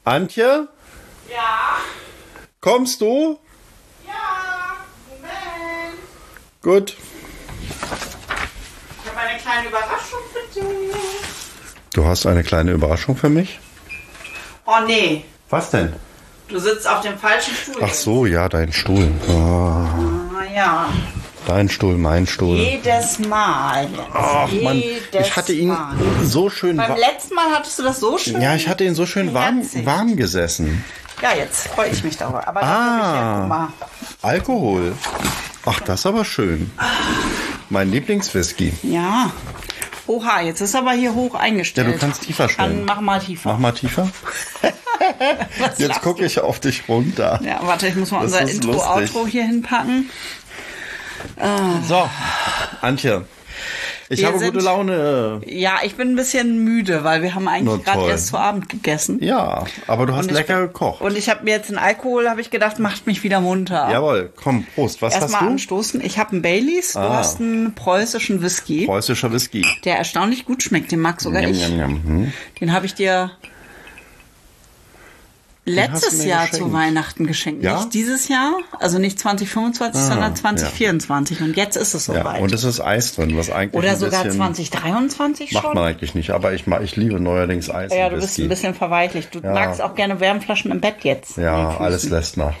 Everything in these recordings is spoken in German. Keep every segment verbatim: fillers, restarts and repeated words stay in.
Antje? Ja? Kommst du? Ja, Moment. Gut. Ich habe eine kleine Überraschung für dich. Du hast eine kleine Überraschung für mich? Oh nee, Was denn? du sitzt auf dem falschen Stuhl. Ach so, ja, dein Stuhl. Oh, Ah, ja, dein Stuhl, mein Stuhl. jedes Mal. Jetzt. Ach Mann, jedes ich hatte ihn Mal. so schön Beim warm. letzten Mal hattest du das so schön. Ja, ich hatte ihn so schön warm, Herzig. warm gesessen. Ja, jetzt freue ich mich darüber. Aber dafür Ah. habe ich ja, guck mal. Alkohol. Ach, das ist aber schön. Mein Lieblingswhisky. Ja. Oha, jetzt ist aber hier hoch Ja, eingestellt. du kannst tiefer Dann stellen. mach mal tiefer. Mach mal tiefer. Was Jetzt lachst gucke ich auf dich runter. Ja, warte, ich muss mal Das unser ist Intro-Outro lustig. hier hinpacken. So, Antje. Ich Wir habe sind- gute Laune. Ja, ich bin ein bisschen müde, weil wir haben Na, eigentlich gerade toll. erst zu Abend gegessen. Ja, aber du hast Und ich lecker bin- gekocht. Und ich habe mir jetzt einen Alkohol, habe ich gedacht, macht mich wieder munter. Jawohl, komm, Prost. Was hast Erstmal du? anstoßen. Ich habe einen Baileys, du Ah. hast einen preußischen Whisky, Preußischer Whisky. der erstaunlich gut schmeckt. Den mag sogar Njam, ich. njam, njam. Hm. Den habe ich dir hast letztes du mir Jahr geschenkt. zu Weihnachten geschenkt. Ja? Nicht dieses Jahr, also nicht zwanzig fünfundzwanzig, Ah, sondern zwanzig vierundzwanzig. Und jetzt ist es Ja, soweit. und es ist Eis drin, was eigentlich Oder ein sogar bisschen zwanzig dreiundzwanzig macht schon. man eigentlich nicht. Aber ich, ma- ich liebe neuerdings Eis Ja, und du bist Whisky. ein bisschen verweichlicht. Du Ja. magst auch gerne Wärmflaschen im Bett jetzt. Ja, An den alles Füßen. lässt nach.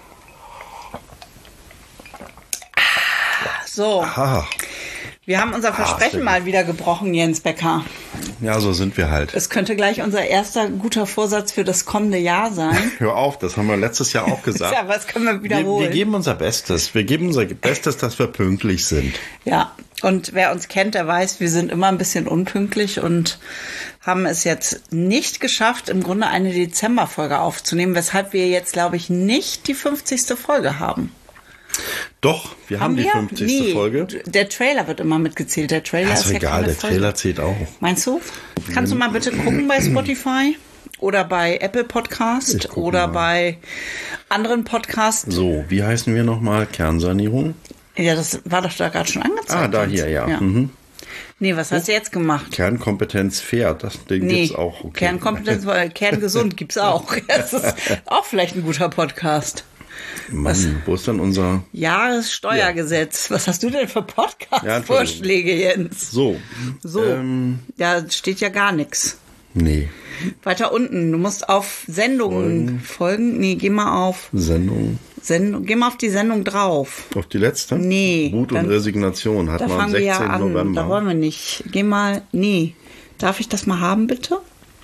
So, Ah, wir haben unser sehr Versprechen gut. mal wieder gebrochen, Jens Becker. ja, so sind wir halt. Es könnte gleich unser erster guter Vorsatz für das kommende Jahr sein. Hör auf, das haben wir letztes Jahr auch gesagt. Ja, was können wir wir, wiederholen? wir geben unser Bestes. Wir geben unser Bestes, dass wir pünktlich sind. Ja, und wer uns kennt, der weiß, wir sind immer ein bisschen unpünktlich und haben es jetzt nicht geschafft, im Grunde eine Dezemberfolge aufzunehmen, weshalb wir jetzt, glaube ich, nicht die fünfzigste Folge haben. Doch, wir haben, die fünfzigste Nee, Folge. Der Trailer wird immer mitgezählt. Der Trailer Ja, ist ist ja egal, keine der Folge. Trailer zählt auch. Meinst du? Kannst du mal bitte gucken bei Spotify oder bei Apple Ich Podcast gucke oder mal. bei anderen Podcasts? So, wie heißen wir nochmal? Kernsanierung? Ja, das war doch da gerade schon angezeigt. Ah, da hier, ja. Mhm. Nee, was hast du jetzt gemacht? Kernkompetenz Pferd, das Ding Nee, gibt's auch. Okay. Kernkompetenz, weil Kerngesund gibt's auch. Das ist auch vielleicht ein guter Podcast. Mann, wo ist denn unser... Jahressteuergesetz. Was hast du denn für Ja, Entschuldigung. Podcast-Vorschläge, Jens? So. So, Ähm, da steht ja gar nichts. nee. Weiter unten, du musst auf Sendungen folgen. Nee, geh mal auf Sendung. Sendung, geh mal auf die Sendung drauf. Auf die letzte? Nee, Wut und dann- Resignation hat Da man am fangen wir ja sechzehnten an. November. Da wollen wir nicht. Geh mal, nee. Darf ich das mal haben, bitte?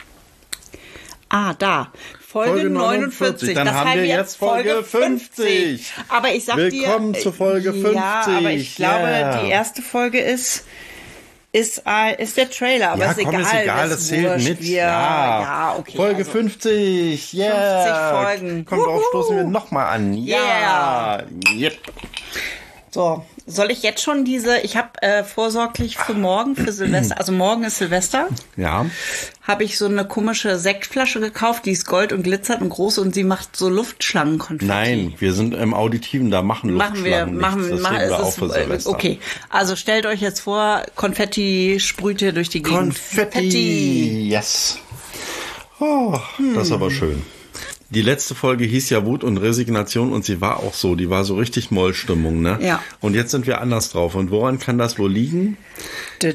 Ah, da. Folge, Folge neunundvierzig. Dann das haben heißt wir jetzt Folge fünfzig. Aber ich sag Willkommen dir, zu Folge Ja, aber ich fünfzig. glaube, Yeah. die erste Folge ist ist, äh, ist der Trailer, aber Ja, ist komm, egal. ist egal, das zählt wurscht. mit. Wir, ja. ja, okay. Folge also, fünfzig. Yeah. fünfzig Folgen. Komm, darauf Wuhu. stoßen wir nochmal an. Ja. Yep. So, soll ich jetzt schon diese, ich habe äh, vorsorglich für morgen, für Silvester, also morgen ist Silvester, Ja. habe ich so eine komische Sektflasche gekauft, die ist gold und glitzert und groß und sie macht so Luftschlangenkonfetti. Nein, wir sind im Auditiven, da machen Machen wir, Luftschlangen machen, nichts. Das machen heben wir es auf für ist, äh, Silvester. okay. Also stellt euch jetzt vor, Konfetti sprüht hier durch die Gegend. Konfetti. Yes. Oh, das ist aber schön. Die letzte Folge hieß ja Wut und Resignation und sie war auch so. Die war so richtig Mollstimmung, ne? Ja. Und jetzt sind wir anders drauf. Und woran kann das wohl liegen? Die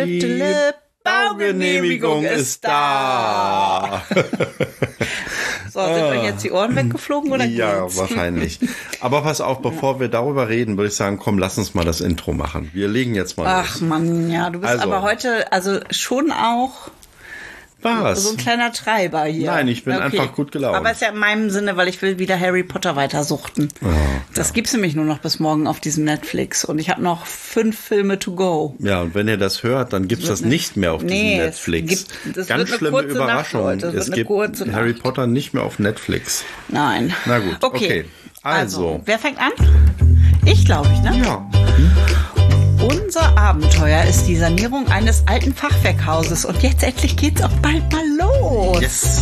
Baugenehmigung ist da. So, sind euch jetzt die Ohren weggeflogen oder Ja, geht's? wahrscheinlich. Aber pass auf, bevor wir darüber reden, würde ich sagen, komm, lass uns mal das Intro machen. Wir legen jetzt mal Ach los. Mann, ja, du bist Also. aber heute, also schon auch Was? so ein kleiner Treiber hier. Nein, ich bin einfach gut gelaunt. Aber ist ja in meinem Sinne, weil ich will wieder Harry Potter weiter suchten. das gibt's nämlich nur noch bis morgen auf diesem Netflix. Und ich habe noch fünf Filme to go. Ja, und wenn ihr das hört, dann gibt's das nicht mehr auf Nee, diesem es Netflix. gibt- das Ganz wird eine schlimme kurze Nacht, Überraschung. Leute. Das wird Es eine gibt kurze Harry Nacht. Potter nicht mehr auf Netflix. Nein. Na gut, okay. Also, Also. wer fängt an? Ich glaube ich, ne? Ja. Unser Abenteuer ist die Sanierung eines alten Fachwerkhauses. Und jetzt endlich geht's auch bald mal los. Yes.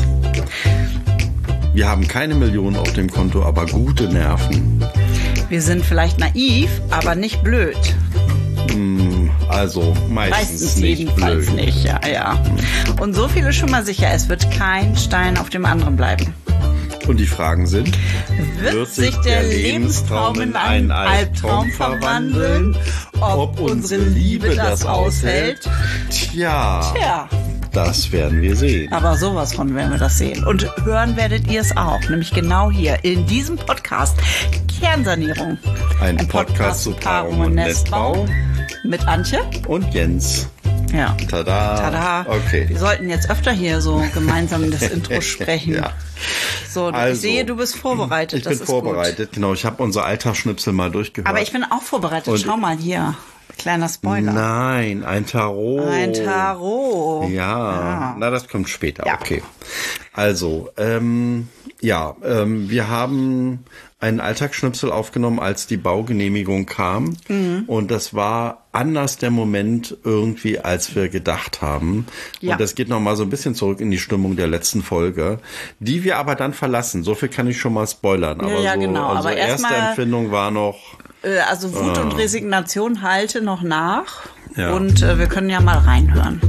Wir haben keine Millionen auf dem Konto, aber gute Nerven. Wir sind vielleicht naiv, aber nicht blöd. Also meistens, Meistens nicht jedenfalls blöd. nicht, ja, ja. Und so viel ist schon mal sicher, es wird kein Stein auf dem anderen bleiben. Und die Fragen sind, Wird sich der Lebenstraum in einen Albtraum verwandeln? Ob unsere Liebe das aushält? Tja, Tja, das werden wir sehen. aber sowas von werden wir das sehen. Und hören werdet ihr es auch, nämlich genau hier in diesem Podcast Kernsanierung. Ein, Podcast zu Paarung und Nestbau mit Antje. und Jens. Ja. Tada. Tada. Okay. Wir sollten jetzt öfter hier so gemeinsam das Intro sprechen. Ja. So, Also, ich sehe, du bist vorbereitet. Ich das bin ist vorbereitet, genau. Ich habe unser Alltagsschnipsel mal durchgehört. Gut. Aber ich bin auch vorbereitet. Und- Schau mal hier. Kleiner Spoiler. Nein, ein Tarot. Ein Tarot. Ja, na, das kommt später. Ja. Okay. Also, ähm, ja, ähm, wir haben einen Alltagsschnipsel aufgenommen, als die Baugenehmigung kam. Mhm. Und das war anders der Moment irgendwie, als wir gedacht haben. Ja. Und das geht nochmal so ein bisschen zurück in die Stimmung der letzten Folge, die wir aber dann verlassen. So viel kann ich schon mal spoilern. Aber ja, so, genau. also Aber erst erste mal- Empfindung war noch, Äh, Also Wut und Resignation halte noch nach. Ja. Und äh, wir können ja mal reinhören.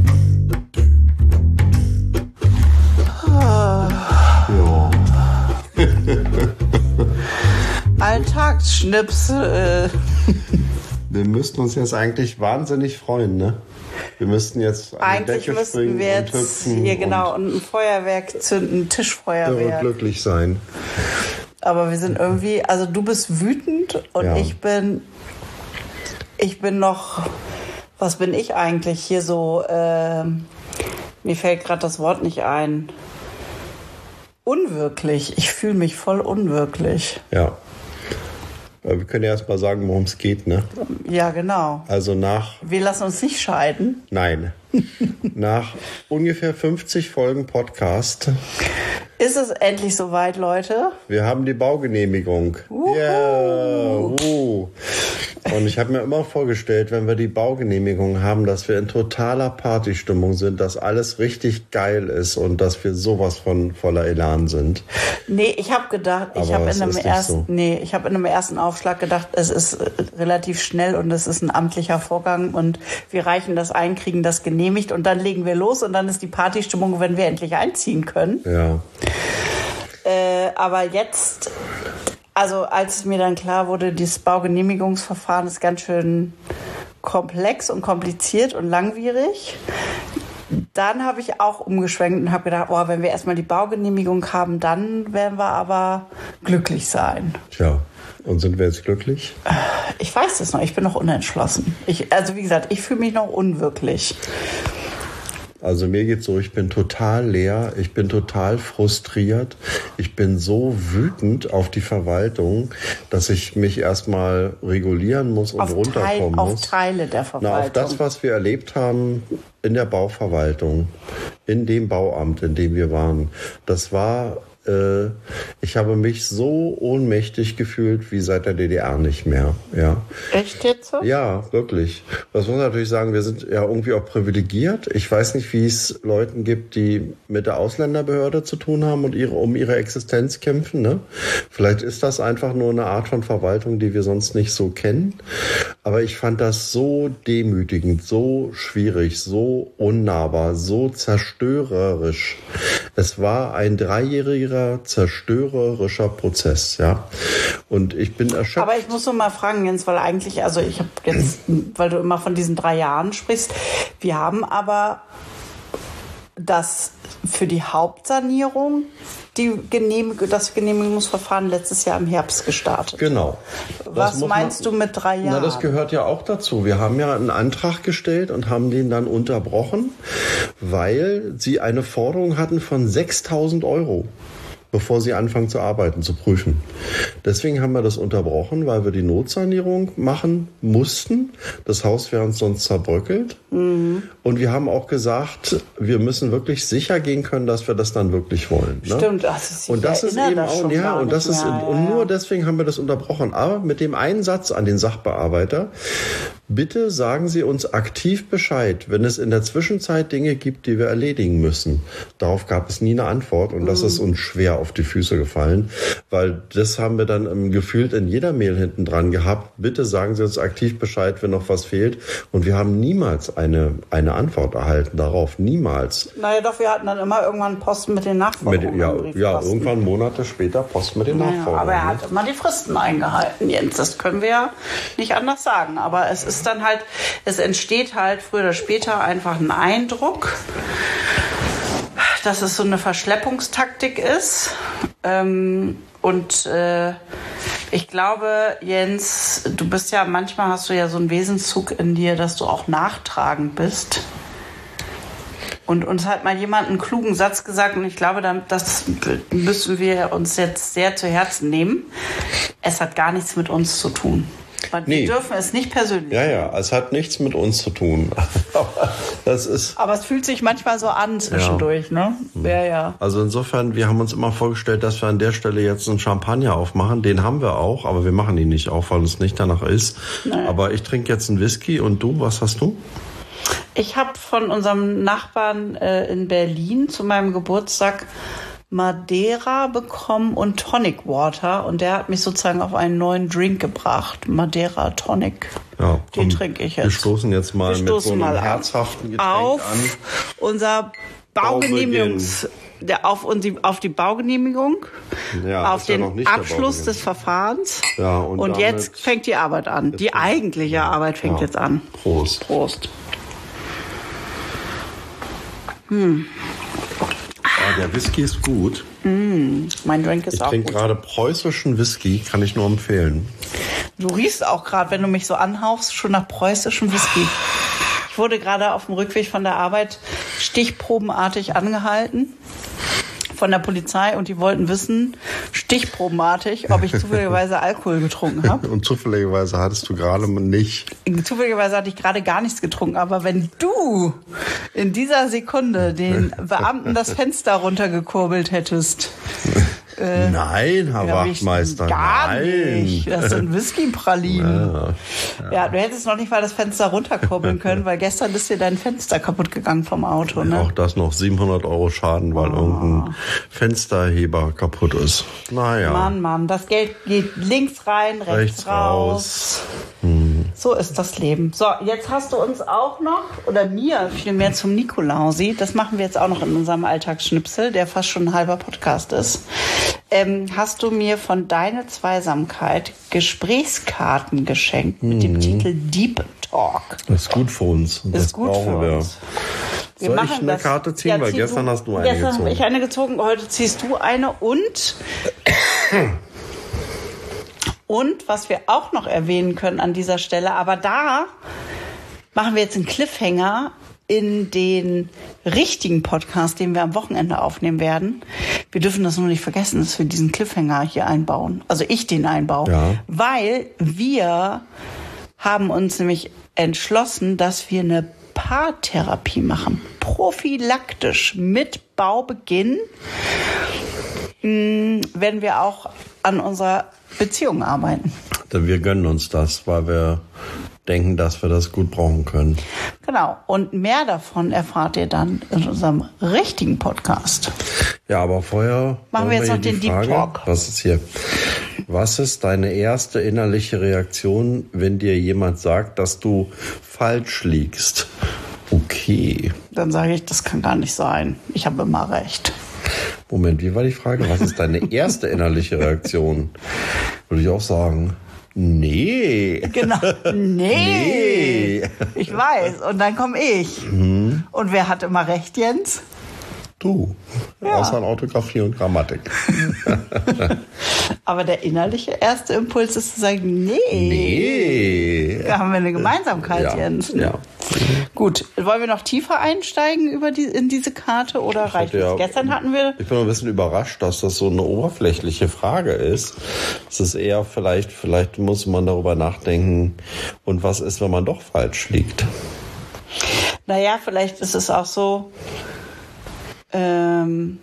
ja. Alltagsschnipsel. Wir müssten uns jetzt eigentlich wahnsinnig freuen, ne? Wir müssten jetzt an die Eigentlich Decke müssten springen wir und jetzt hüpfen hier genau und und ein Feuerwerk zünden, ein irre Tischfeuerwerk. glücklich sein. Aber wir sind irgendwie, also du bist wütend und Ja. ich bin, ich bin noch, was bin ich eigentlich hier so, ähm, mir fällt gerade das Wort nicht ein. Unwirklich. Ich fühle mich voll unwirklich. Ja. Aber wir können ja erst mal sagen, worum es geht, ne? Ja, genau. Also nach, Wir lassen uns nicht scheiden. nein, nach ungefähr fünfzig Folgen Podcast, Ist es endlich soweit, Leute? wir haben die Baugenehmigung. Yeah, uh. Und ich habe mir immer vorgestellt, wenn wir die Baugenehmigung haben, dass wir in totaler Partystimmung sind, dass alles richtig geil ist und dass wir sowas von voller Elan sind. Nee, ich habe gedacht, ich Aber habe es in einem ist nicht ersten, so. nee, ich habe in einem ersten Aufschlag gedacht, es ist äh, relativ schnell und es ist ein amtlicher Vorgang und wir reichen das ein, kriegen das genehmigt und dann legen wir los und dann ist die Partystimmung, wenn wir endlich einziehen können. Ja. Äh, aber jetzt, also als mir dann klar wurde, dieses Baugenehmigungsverfahren ist ganz schön komplex und kompliziert und langwierig, dann habe ich auch umgeschwenkt und habe gedacht, oh, wenn wir erstmal die Baugenehmigung haben, dann werden wir aber glücklich sein. Tja, und sind wir jetzt glücklich? Ich weiß es noch, ich bin noch unentschlossen. Ich, also wie gesagt, ich fühle mich noch unwirklich. Also mir geht's so, ich bin total leer, ich bin total frustriert, ich bin so wütend auf die Verwaltung, dass ich mich erstmal regulieren muss und Auf, Teil, runterkommen auf muss. Teile der Verwaltung. Na, auf das, was wir erlebt haben in der Bauverwaltung, in dem Bauamt, in dem wir waren. Das war, äh, ich habe mich so ohnmächtig gefühlt wie seit der D D R nicht mehr. Ja. Echt jetzt so? Ja, wirklich. Das muss man natürlich sagen, wir sind ja irgendwie auch privilegiert. Ich weiß nicht, wie es Leuten gibt, die mit der Ausländerbehörde zu tun haben und ihre, um ihre Existenz kämpfen. Ne? Vielleicht ist das einfach nur eine Art von Verwaltung, die wir sonst nicht so kennen. Aber ich fand das so demütigend, so schwierig, so unnahbar, so zerstörerisch. Es war ein dreijähriger zerstörerischer Prozess, ja. Und ich bin erschöpft. Aber ich muss noch mal fragen, Jens, weil eigentlich, also ich habe jetzt, weil du immer von diesen drei Jahren sprichst, wir haben aber das für die Hauptsanierung, die Genehm, das Genehmigungsverfahren letztes Jahr im Herbst gestartet. Genau. Was Das muss meinst man- du mit drei Jahren? Na, das gehört ja auch dazu. Wir haben ja einen Antrag gestellt und haben den dann unterbrochen, weil sie eine Forderung hatten von sechstausend Euro, bevor sie anfangen zu arbeiten, zu prüfen. Deswegen haben wir das unterbrochen, weil wir die Notsanierung machen mussten. Das Haus wäre uns sonst zerbröckelt. Mhm. Und wir haben auch gesagt, wir müssen wirklich sicher gehen können, dass wir das dann wirklich wollen. Ne? Stimmt, das ist, Und das ist eben auch, ja, und das ist, mehr, und ja, nur ja. deswegen haben wir das unterbrochen. Aber mit dem einen Satz an den Sachbearbeiter, bitte sagen Sie uns aktiv Bescheid, wenn es in der Zwischenzeit Dinge gibt, die wir erledigen müssen. Darauf gab es nie eine Antwort und das ist uns schwer auf die Füße gefallen, weil das haben wir dann gefühlt in jeder Mail hinten dran gehabt. Bitte sagen Sie uns aktiv Bescheid, wenn noch was fehlt. Und wir haben niemals eine, eine Antwort erhalten darauf. Niemals. Naja doch, wir hatten dann immer irgendwann Post mit den Nachforderungen. Mit, ja, ja, irgendwann Monate später Post mit den naja, Nachforderungen. Aber er hat immer die Fristen eingehalten, Jens. Das können wir ja nicht anders sagen. Aber es ist dann halt, es entsteht halt früher oder später einfach ein Eindruck, dass es so eine Verschleppungstaktik ist. Ähm, und äh, ich glaube, Jens, du bist ja, manchmal hast du ja so einen Wesenszug in dir, dass du auch nachtragend bist. Und uns hat mal jemand einen klugen Satz gesagt und ich glaube, das müssen wir uns jetzt sehr zu Herzen nehmen. Es hat gar nichts mit uns zu tun. Wir nee. dürfen es nicht persönlich. Ja, ja, es hat nichts mit uns zu tun. Aber, das ist Aber es fühlt sich manchmal so an zwischendurch, ja. ne? Ja, ja. Also insofern, wir haben uns immer vorgestellt, dass wir an der Stelle jetzt einen Champagner aufmachen. Den haben wir auch, aber wir machen ihn nicht auf, weil es nicht danach ist. Nein. Aber ich trinke jetzt einen Whisky und du, was hast du? Ich habe von unserem Nachbarn äh, in Berlin zu meinem Geburtstag Madeira bekommen und Tonic Water. Und der hat mich sozusagen auf einen neuen Drink gebracht. Madeira Tonic. Ja, den trinke ich jetzt. Wir stoßen jetzt mal stoßen mit so einem mal herzhaften Getränk auf an. Unser Baugenehmigungs... Der, auf, die, auf die Baugenehmigung, ja, auf den ja Abschluss des Verfahrens. Ja, und und jetzt fängt die Arbeit an. Die eigentliche ja, Arbeit fängt ja. jetzt an. Prost. Prost. Hm. Ja, der Whisky ist gut. Mm, mein Drink ist ich auch gut. Ich trinke gerade preußischen Whisky, kann ich nur empfehlen. Du riechst auch gerade, wenn du mich so anhauchst, schon nach preußischem Whisky. Ich wurde gerade auf dem Rückweg von der Arbeit stichprobenartig angehalten von der Polizei und die wollten wissen, stichprobenartig, ob ich zufälligerweise Alkohol getrunken habe. Und zufälligerweise hattest du gerade nicht. Zufälligerweise hatte ich gerade gar nichts getrunken, aber wenn du in dieser Sekunde den Beamten das Fenster runtergekurbelt hättest... Äh, nein, Herr Wachtmeister, gar nein. nicht. Das sind Whisky-Pralinen. Ja, ja. ja, du hättest noch nicht mal das Fenster runterkurbeln können, weil gestern ist dir dein Fenster kaputt gegangen vom Auto. Ne? Auch das noch siebenhundert Euro Schaden, weil oh. irgendein Fensterheber kaputt ist. Naja. Mann, Mann, das Geld geht links rein, rechts, rechts raus. raus. Hm. So ist das Leben. So, jetzt hast du uns auch noch, oder mir vielmehr zum Nikolausi, das machen wir jetzt auch noch in unserem Alltagsschnipsel, der fast schon ein halber Podcast ist. Ähm, hast du mir von Deine Zweisamkeit Gesprächskarten geschenkt mit dem Titel Deep Talk. Das ist gut für uns. Das ist gut brauchen für wir. uns. Wir Soll ich eine das. Karte ziehen? Ja, weil zieh gestern du, hast du eine gestern gezogen. Gestern habe ich eine gezogen, heute ziehst du eine und... Und was wir auch noch erwähnen können an dieser Stelle, aber da machen wir jetzt einen Cliffhanger in den richtigen Podcast, den wir am Wochenende aufnehmen werden. Wir dürfen das nur nicht vergessen, dass wir diesen Cliffhanger hier einbauen. Also ich den einbaue. Ja. Weil wir haben uns nämlich entschlossen, dass wir eine Paartherapie machen. Prophylaktisch mit Baubeginn mh, werden wir auch an unserer Beziehung arbeiten. Wir gönnen uns das, weil wir denken, dass wir das gut brauchen können. Genau. Und mehr davon erfahrt ihr dann in unserem richtigen Podcast. Ja, aber vorher machen wir jetzt noch den Frage, Deep Talk. Was ist hier? Was ist deine erste innerliche Reaktion, wenn dir jemand sagt, dass du falsch liegst? Okay. Dann sage ich, das kann gar nicht sein. Ich habe immer recht. Moment, wie war die Frage? Was ist deine erste innerliche Reaktion? Würde ich auch sagen, nee. Genau, nee. nee. Ich weiß. Und dann komme ich. Mhm. Und wer hat immer recht, Jens? Du. Ja. Außer an Orthographie und Grammatik. Aber der innerliche erste Impuls ist zu sagen, nee. Nee. Da haben wir eine Gemeinsamkeit, ja. Jens. Ja. Gut, wollen wir noch tiefer einsteigen über die, in diese Karte oder ich reicht es? Ja, gestern hatten wir... Ich bin ein bisschen überrascht, dass das so eine oberflächliche Frage ist. Es ist eher vielleicht, vielleicht muss man darüber nachdenken, und was ist, wenn man doch falsch liegt? Naja, vielleicht ist es auch so... Ähm,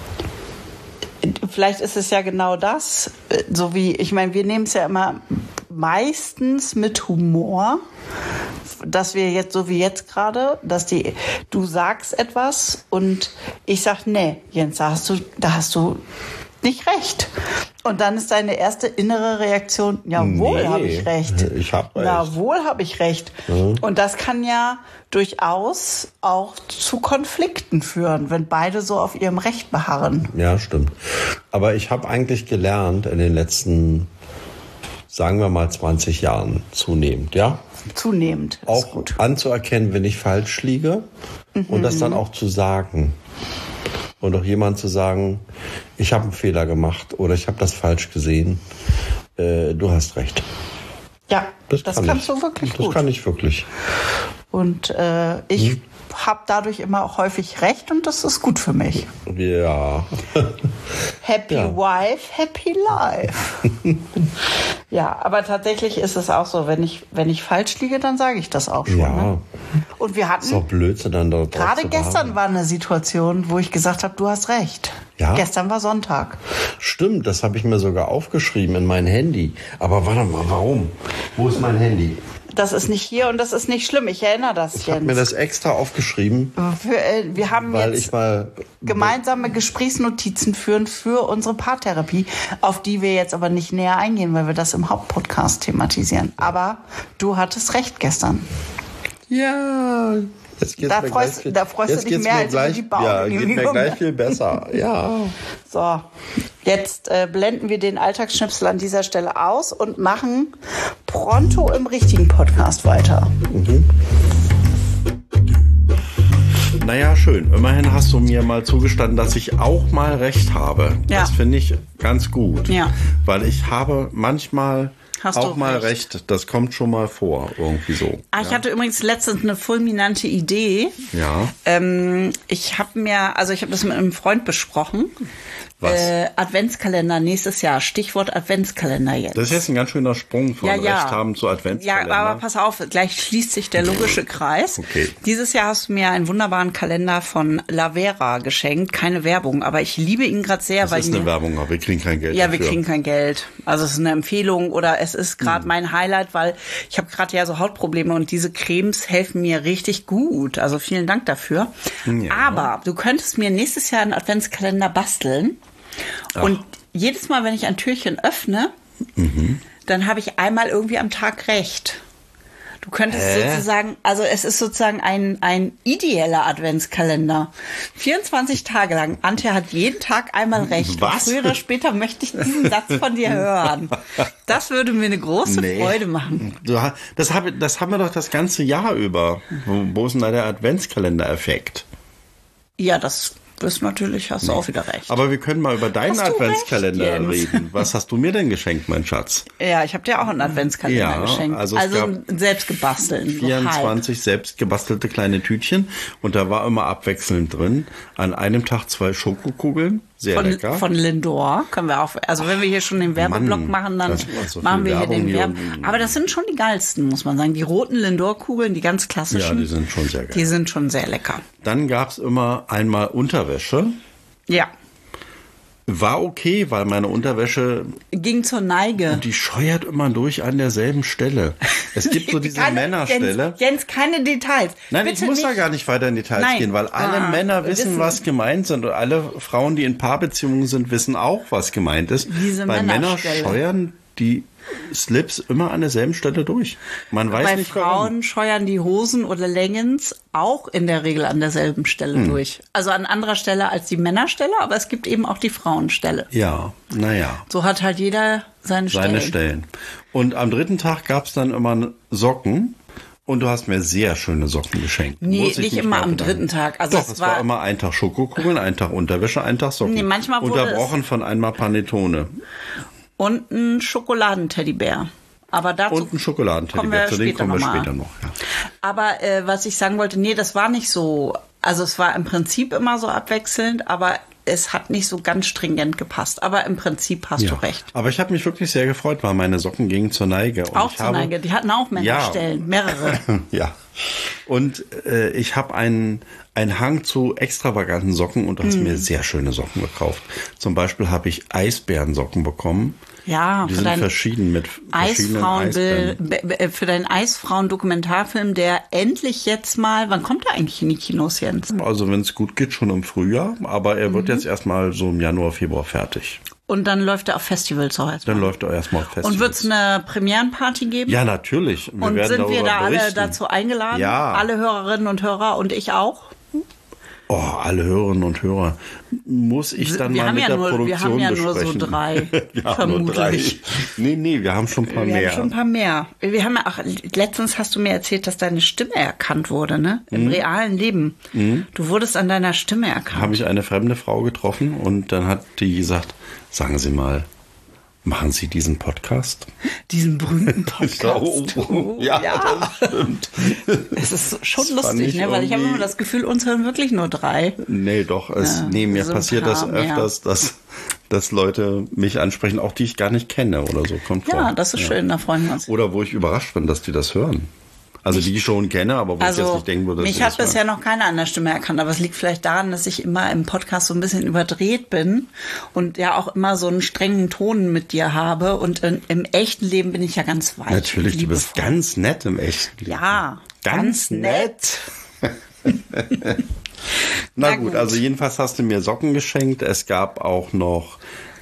vielleicht ist es ja genau das, so wie, ich meine, wir nehmen es ja immer meistens mit Humor, dass wir jetzt, so wie jetzt gerade, dass die, du sagst etwas und ich sag, nee, Jens, da hast du, da hast du nicht recht. Und dann ist deine erste innere Reaktion, jawohl, Nee, habe ich recht. ich hab recht. Jawohl, habe ich recht. Mhm. Und das kann ja durchaus auch zu Konflikten führen, wenn beide so auf ihrem Recht beharren. Ja, stimmt. Aber ich habe eigentlich gelernt in den letzten, sagen wir mal, zwanzig Jahren zunehmend, ja? Zunehmend. Ist Auch gut. anzuerkennen, wenn ich falsch liege und das dann auch zu sagen. Und auch jemand zu sagen, ich habe einen Fehler gemacht oder ich habe das falsch gesehen. Äh, du hast recht. Ja, das, kann kannst ich. du wirklich Das gut. kann ich wirklich. Und äh, ich Hm. habe dadurch immer auch häufig recht und das ist gut für mich. Ja. Happy Ja. wife, happy life. Ja, aber tatsächlich ist es auch so, wenn ich, wenn ich falsch liege, dann sage ich das auch schon. Ja. Ne? Und wir Ist doch hatten, Blödsinn, dann dort drauf gerade zu gestern beharren. war eine Situation, wo ich gesagt habe, du hast recht. Ja? Gestern war Sonntag. Stimmt, das habe ich mir sogar aufgeschrieben in mein Handy. Aber warte mal, warum? Wo ist mein Handy? Das ist nicht hier und das ist nicht schlimm. Ich erinnere das, Ich habe Jens. mir das extra aufgeschrieben, Für, äh, wir haben weil jetzt ich mal... gemeinsame Gesprächsnotizen führen für unsere Paartherapie, auf die wir jetzt aber nicht näher eingehen, weil wir das im Hauptpodcast thematisieren. Aber du hattest recht gestern. Ja... Jetzt geht's Da mir freust- gleich viel, da freust du jetzt dich geht's mehr mir als über gleich, die Ja, Baugenehmigung. geht mir gleich viel besser. Ja. So, jetzt äh, blenden wir den Alltagsschnipsel an dieser Stelle aus und machen pronto im richtigen Podcast weiter. Naja, schön. Immerhin hast du mir mal zugestanden, dass ich auch mal recht habe. Ja. Das finde ich ganz gut. Ja. Weil ich habe manchmal Hast auch du mal recht. recht. Das kommt schon mal vor, irgendwie so. Ah, ich hatte übrigens letztens eine fulminante Idee. Ja. Ähm, ich habe mir, also ich habe das mit einem Freund besprochen. Was? Äh, Adventskalender nächstes Jahr. Stichwort Adventskalender jetzt. Das ist jetzt ein ganz schöner Sprung von Ja, ja. Recht haben zu Adventskalender. Ja, aber pass auf, gleich schließt sich der logische Kreis. Okay. Dieses Jahr hast du mir einen wunderbaren Kalender von Lavera geschenkt. Keine Werbung, aber ich liebe ihn gerade sehr. Das weil ist eine mir, Werbung, aber wir kriegen kein Geld Ja, dafür. wir kriegen kein Geld. Also es ist eine Empfehlung oder es ist gerade Hm. mein Highlight, weil ich habe gerade ja so Hautprobleme und diese Cremes helfen mir richtig gut. Also vielen Dank dafür. Ja. Aber du könntest mir nächstes Jahr einen Adventskalender basteln. Und jedes Mal, wenn ich ein Türchen öffne, Mhm. dann habe ich einmal irgendwie am Tag recht. Du könntest Hä? sozusagen, also es ist sozusagen ein, ein ideeller Adventskalender. vierundzwanzig Tage lang. Antje hat jeden Tag einmal recht. Was? Und früher oder später möchte ich diesen Satz von dir hören. Das würde mir eine große Nee. Freude machen. Du ha- Das, hab, das haben wir doch das ganze Jahr über. Wo, wo ist denn da der Adventskalender-Effekt? Ja, das ist natürlich, hast du auch wieder recht. Aber wir können mal über deinen Hast du Adventskalender recht, Jens. reden. Was hast du mir denn geschenkt, mein Schatz? Ja, ich habe dir auch einen Adventskalender Ja, geschenkt. also Also, es also gab selbst gebasteln. So halb. vierundzwanzig selbst gebastelte kleine Tütchen und da war immer abwechselnd drin. An einem Tag zwei Schokokugeln, sehr Von, lecker. von Lindor können wir auch, also wenn wir hier schon den Werbeblock Mann, machen, dann das war so machen viel wir hier Werbung den hier Werb. und- Aber das sind schon die geilsten, muss man sagen. Die roten Lindor-Kugeln, die ganz ja, klassischen, die sind schon sehr geil. die sind schon sehr lecker. Dann gab's immer einmal Unterwäsche. Ja, War okay, weil meine Unterwäsche, ging zur Neige. die scheuert immer durch an derselben Stelle. Es gibt so diese Keine- Männerstelle. Jens, Jens, keine Details. Nein, Bitte ich muss nicht. da gar nicht weiter in Details Nein. gehen, weil alle Ah, Männer wir wissen, wissen. was gemeint sind und alle Frauen, die in Paarbeziehungen sind, wissen auch, was gemeint ist. Diese Weil Männer Männerstelle. scheuern die Slips immer an derselben Stelle durch. Man weiß Bei nicht Frauen warum. scheuern die Hosen oder Leggings auch in der Regel an derselben Stelle Hm. durch. Also an anderer Stelle als die Männerstelle, aber es gibt eben auch die Frauenstelle. Ja, naja, So hat halt jeder seine, seine Stellen. Stellen. Und am dritten Tag gab's dann immer Socken. Und du hast mir sehr schöne Socken geschenkt. Nee, Muss ich nicht mich immer mal am bedanken. dritten Tag. Also Doch, es es war, war- immer ein Tag Schokokugeln, ein Tag Unterwäsche, ein Tag Socken. Nee, manchmal wurde Unterbrochen von einmal Panettone. Und ein Schokoladenteddybär. Aber dazu Und ein Schokoladenteddybär. kommen wir Zu dem später kommen wir noch mal. später noch. Ja. Aber äh, was ich sagen wollte, nee, das war nicht so. Also es war im Prinzip immer so abwechselnd, aber es hat nicht so ganz stringent gepasst. Aber im Prinzip hast Ja. du recht. Aber ich habe mich wirklich sehr gefreut, weil meine Socken gingen zur Neige. Und Auch ich zur habe, Neige. Die hatten auch Männerstellen, Ja. mehrere. Ja. Und äh, ich habe einen, einen Hang zu extravaganten Socken und du hast Mhm. mir sehr schöne Socken gekauft. Zum Beispiel habe ich Eisbärensocken bekommen. Ja, Die für sind deinen verschieden mit verschiedenen Eisfrauen Eisbären. be- be- für deinen Eisfrauen-Dokumentarfilm, der endlich jetzt mal, wann kommt er eigentlich in die Kinos, Jens? Also wenn es gut geht, schon im Frühjahr. Aber er Mhm. wird jetzt erstmal so im Januar, Februar fertig. Und dann läuft er auf Festivals auch erstmal. Dann läuft er erstmal auf Festivals. Und wird es eine Premierenparty geben? Ja, natürlich. Wir Und werden sind wir darüber da alle berichten. dazu eingeladen? Ja. Alle Hörerinnen und Hörer und ich auch? Oh, alle Hörerinnen und Hörer. Muss ich dann Wir mal haben mit ja der nur- wir Produktion haben ja nur so besprechen. drei, wir haben nur drei. vermutlich. Nee, nee, wir haben schon ein paar Wir mehr. haben schon ein paar mehr. Wir haben ja auch, letztens hast du mir erzählt, dass deine Stimme erkannt wurde, ne? Im Mhm. realen Leben. Du wurdest an deiner Stimme erkannt. Habe ich eine fremde Frau getroffen und dann hat die gesagt, sagen Sie mal, machen Sie diesen Podcast? Diesen berühmten Podcast. Oh, ja, Ja. das stimmt. Es ist schon Das fand lustig, ich ne? Weil ich habe irgendwie- immer das Gefühl, uns hören wirklich nur drei. Nee, doch. Es, Ja, nee, mir so ein passiert das paar mehr. öfters, dass, dass Leute mich ansprechen, auch die ich gar nicht kenne oder so. Kommt vor. Ja, das ist schön, da freuen wir uns. Oder wo ich überrascht bin, dass die das hören. Also die ich schon kenne, aber wo ich jetzt Also, nicht denken würde, dass mich die hat das bisher hören. noch keiner an der Stimme erkannt, aber es liegt vielleicht daran, dass ich immer im Podcast so ein bisschen überdreht bin und ja auch immer so einen strengen Ton mit dir habe und in, im echten Leben bin ich ja ganz weich. Natürlich, du bist liebevoll. ganz nett im echten Leben. Ja, ganz nett. Na Na gut, gut. also jedenfalls hast du mir Socken geschenkt. Es gab auch noch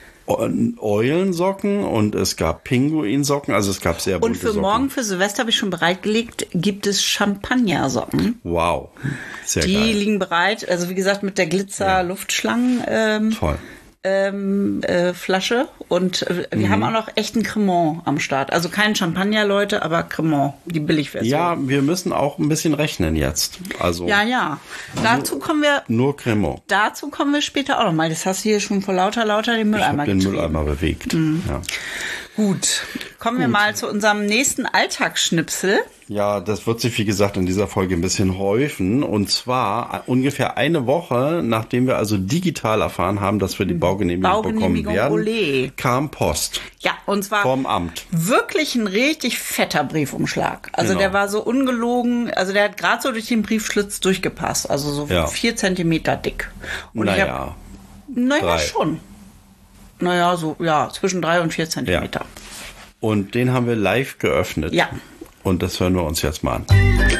Eulensocken und es gab Pinguinsocken. Also es gab sehr bunte Und für Socken. morgen, für Silvester habe ich schon bereitgelegt, gibt es Champagnersocken. Wow, sehr Die geil. liegen bereit, also wie gesagt mit der Glitzer-Luftschlangen ähm, Toll. ähm, äh, Flasche und äh, wir Mhm. haben auch noch echten Cremant am Start. Also kein Champagner, Leute, aber Cremant, die Billigversion. Ja, wir müssen auch ein bisschen rechnen jetzt. Also ja, ja. Dazu kommen wir, nur Cremant. dazu kommen wir später auch noch mal. Das hast du hier schon vor lauter, lauter den Ich habe Mülleimer den getrieben. Mülleimer bewegt. Mhm. Ja. Gut, kommen wir mal zu unserem nächsten Alltagsschnipsel. Ja, das wird sich, wie gesagt, in dieser Folge ein bisschen häufen. Und zwar ungefähr eine Woche, nachdem wir also digital erfahren haben, dass wir die Baugenehmigung, Baugenehmigung, bekommen werden, ole. kam Post Ja, und zwar vom Amt. wirklich ein richtig fetter Briefumschlag. Also Genau. der war so ungelogen, also der hat gerade so durch den Briefschlitz durchgepasst. Also so Ja. vier Zentimeter dick. Und ich hab, Naja, naja, drei. schon. Naja, so, ja, zwischen drei und vier Zentimeter. und den haben wir live geöffnet. Ja. Und das hören wir uns jetzt mal an.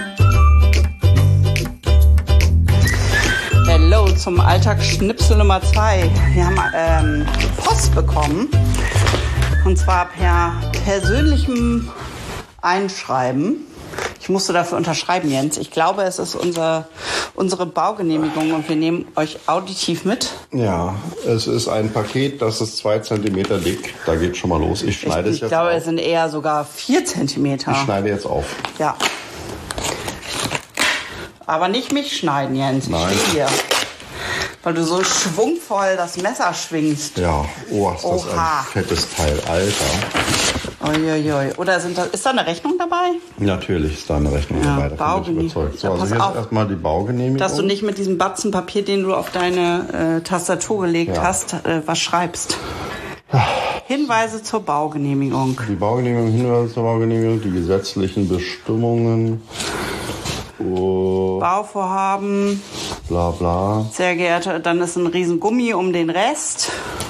Hello zum Alltagsschnipsel Nummer zwei. Wir haben ähm, Post bekommen. Und zwar per persönlichem Einschreiben. Ich musste dafür unterschreiben, Jens. Ich glaube, es ist unser, unsere Baugenehmigung und wir nehmen euch auditiv mit. Ja, es ist ein Paket, das ist zwei Zentimeter dick. Da geht schon mal los. Ich schneide Ich, es ich jetzt glaube, auf. es sind eher sogar vier Zentimeter. Ich schneide jetzt auf. Ja. Aber nicht mich schneiden, Jens. Ich Nein. stehe hier. Weil du so schwungvoll das Messer schwingst. Ja, oh, ist das Oha. ein fettes Teil. Alter. Uiuiui. Oder sind da, ist da eine Rechnung dabei? Natürlich ist da eine Rechnung Ja, dabei. Davon bin ich Baugenehmigung. überzeugt. So, Ja, also pass hier auf. ist erstmal die Baugenehmigung. Dass du nicht mit diesem Batzen Papier, den du auf deine äh, Tastatur gelegt Ja. hast, äh, was schreibst. Hinweise zur Baugenehmigung. Die Baugenehmigung, Hinweise zur Baugenehmigung, die gesetzlichen Bestimmungen, oh, Bauvorhaben, bla bla. sehr geehrte, dann ist ein riesen Gummi um den Rest.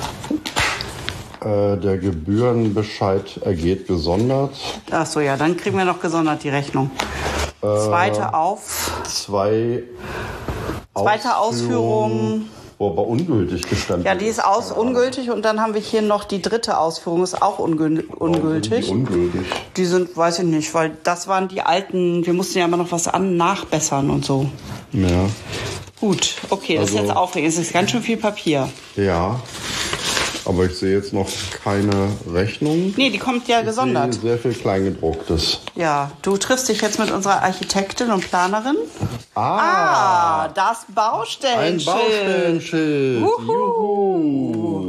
Äh, der Gebührenbescheid ergeht gesondert. Ach so, ja, dann kriegen wir noch gesondert die Rechnung. Zweite auf, Zwei zweite Ausführung. Wo aber ungültig gestempelt. Ja, die ist aus ungültig und dann haben wir hier noch die dritte Ausführung, ist auch ungül ungültig. Die ungültig. Die sind, weiß ich nicht, weil das waren die alten, wir mussten ja immer noch was an nachbessern und so. Ja. Gut, okay, das ist Also- jetzt aufregend. Es ist ganz schön viel Papier. Ja. Aber ich sehe jetzt noch keine Rechnung. Nee, die kommt ja Ich gesondert. sehe sehr viel Kleingedrucktes. Ja, du triffst dich jetzt mit unserer Architektin und Planerin. Ah, Ah, das ein Baustellenschild. Baustellenschild. Wuhu. Juhu.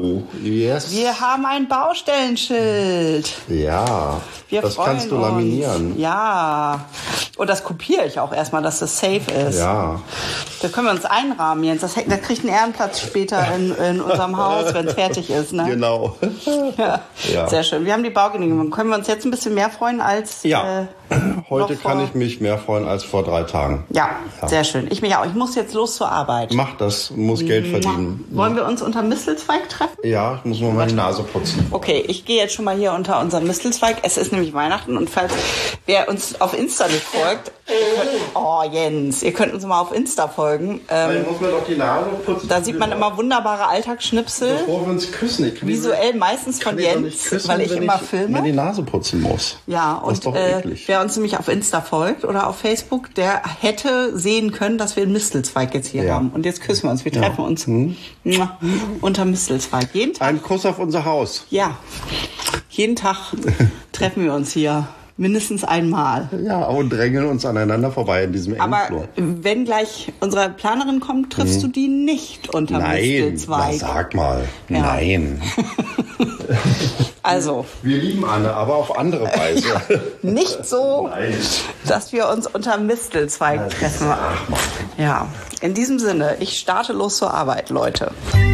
Yes. Wir haben ein Baustellenschild. Ja, Wir das freuen kannst du uns. laminieren. Ja. Und das kopiere ich auch erstmal, dass das safe ist. Ja. Da können wir uns einrahmen, Jens. Das, das kriegt einen Ehrenplatz später in, in unserem Haus, wenn es fertig ist. Ne? Genau. Ja. Ja. Sehr schön. Wir haben die Baugenehmigung. Können wir uns jetzt ein bisschen mehr freuen als... Ja. Äh, Heute noch vor- kann ich mich mehr freuen als vor drei Tagen. Ja, Ja. sehr schön. Ich mich auch. Ich muss jetzt los zur Arbeit. Mach das, muss Geld verdienen. Wollen wir uns unter Mistelzweig treffen? Ja, ich muss mir mal die Nase putzen. Okay, ich gehe jetzt schon mal hier unter unserem Mistelzweig. Es ist nämlich Weihnachten und falls wer uns auf Insta nicht folgt, ihr könnt, oh Jens, ihr könnt uns mal auf Insta folgen. Ähm, muss mir doch die Nase putzen. da sieht man immer wunderbare Alltagsschnipsel, Bevor wir uns küssen. Ich kann visuell meistens von die doch nicht Jens, küssen, weil ich wenn immer mir filme. die Nase putzen muss. Ja, Das ist und doch äh, eklig. wer uns nämlich auf Insta folgt oder auf Facebook, der hätte sehen können, dass wir einen Mistelzweig jetzt hier Ja. haben. Und jetzt küssen wir uns. Wir treffen uns Mua. unter Mistelzweig. Jeden Tag. Ein Kuss auf unser Haus. Ja, jeden Tag treffen wir uns hier. Mindestens einmal. Ja, und drängeln uns aneinander vorbei in diesem engen Aber Flur. wenn gleich unsere Planerin kommt, triffst du die nicht unter Nein, na, Mistelzweig. sag mal. Ja. Nein. Also, Wir lieben Anne, aber auf andere Weise. nicht so, Nein. dass wir uns unter Mistelzweig treffen. Ja, in diesem Sinne, ich starte los zur Arbeit, Leute.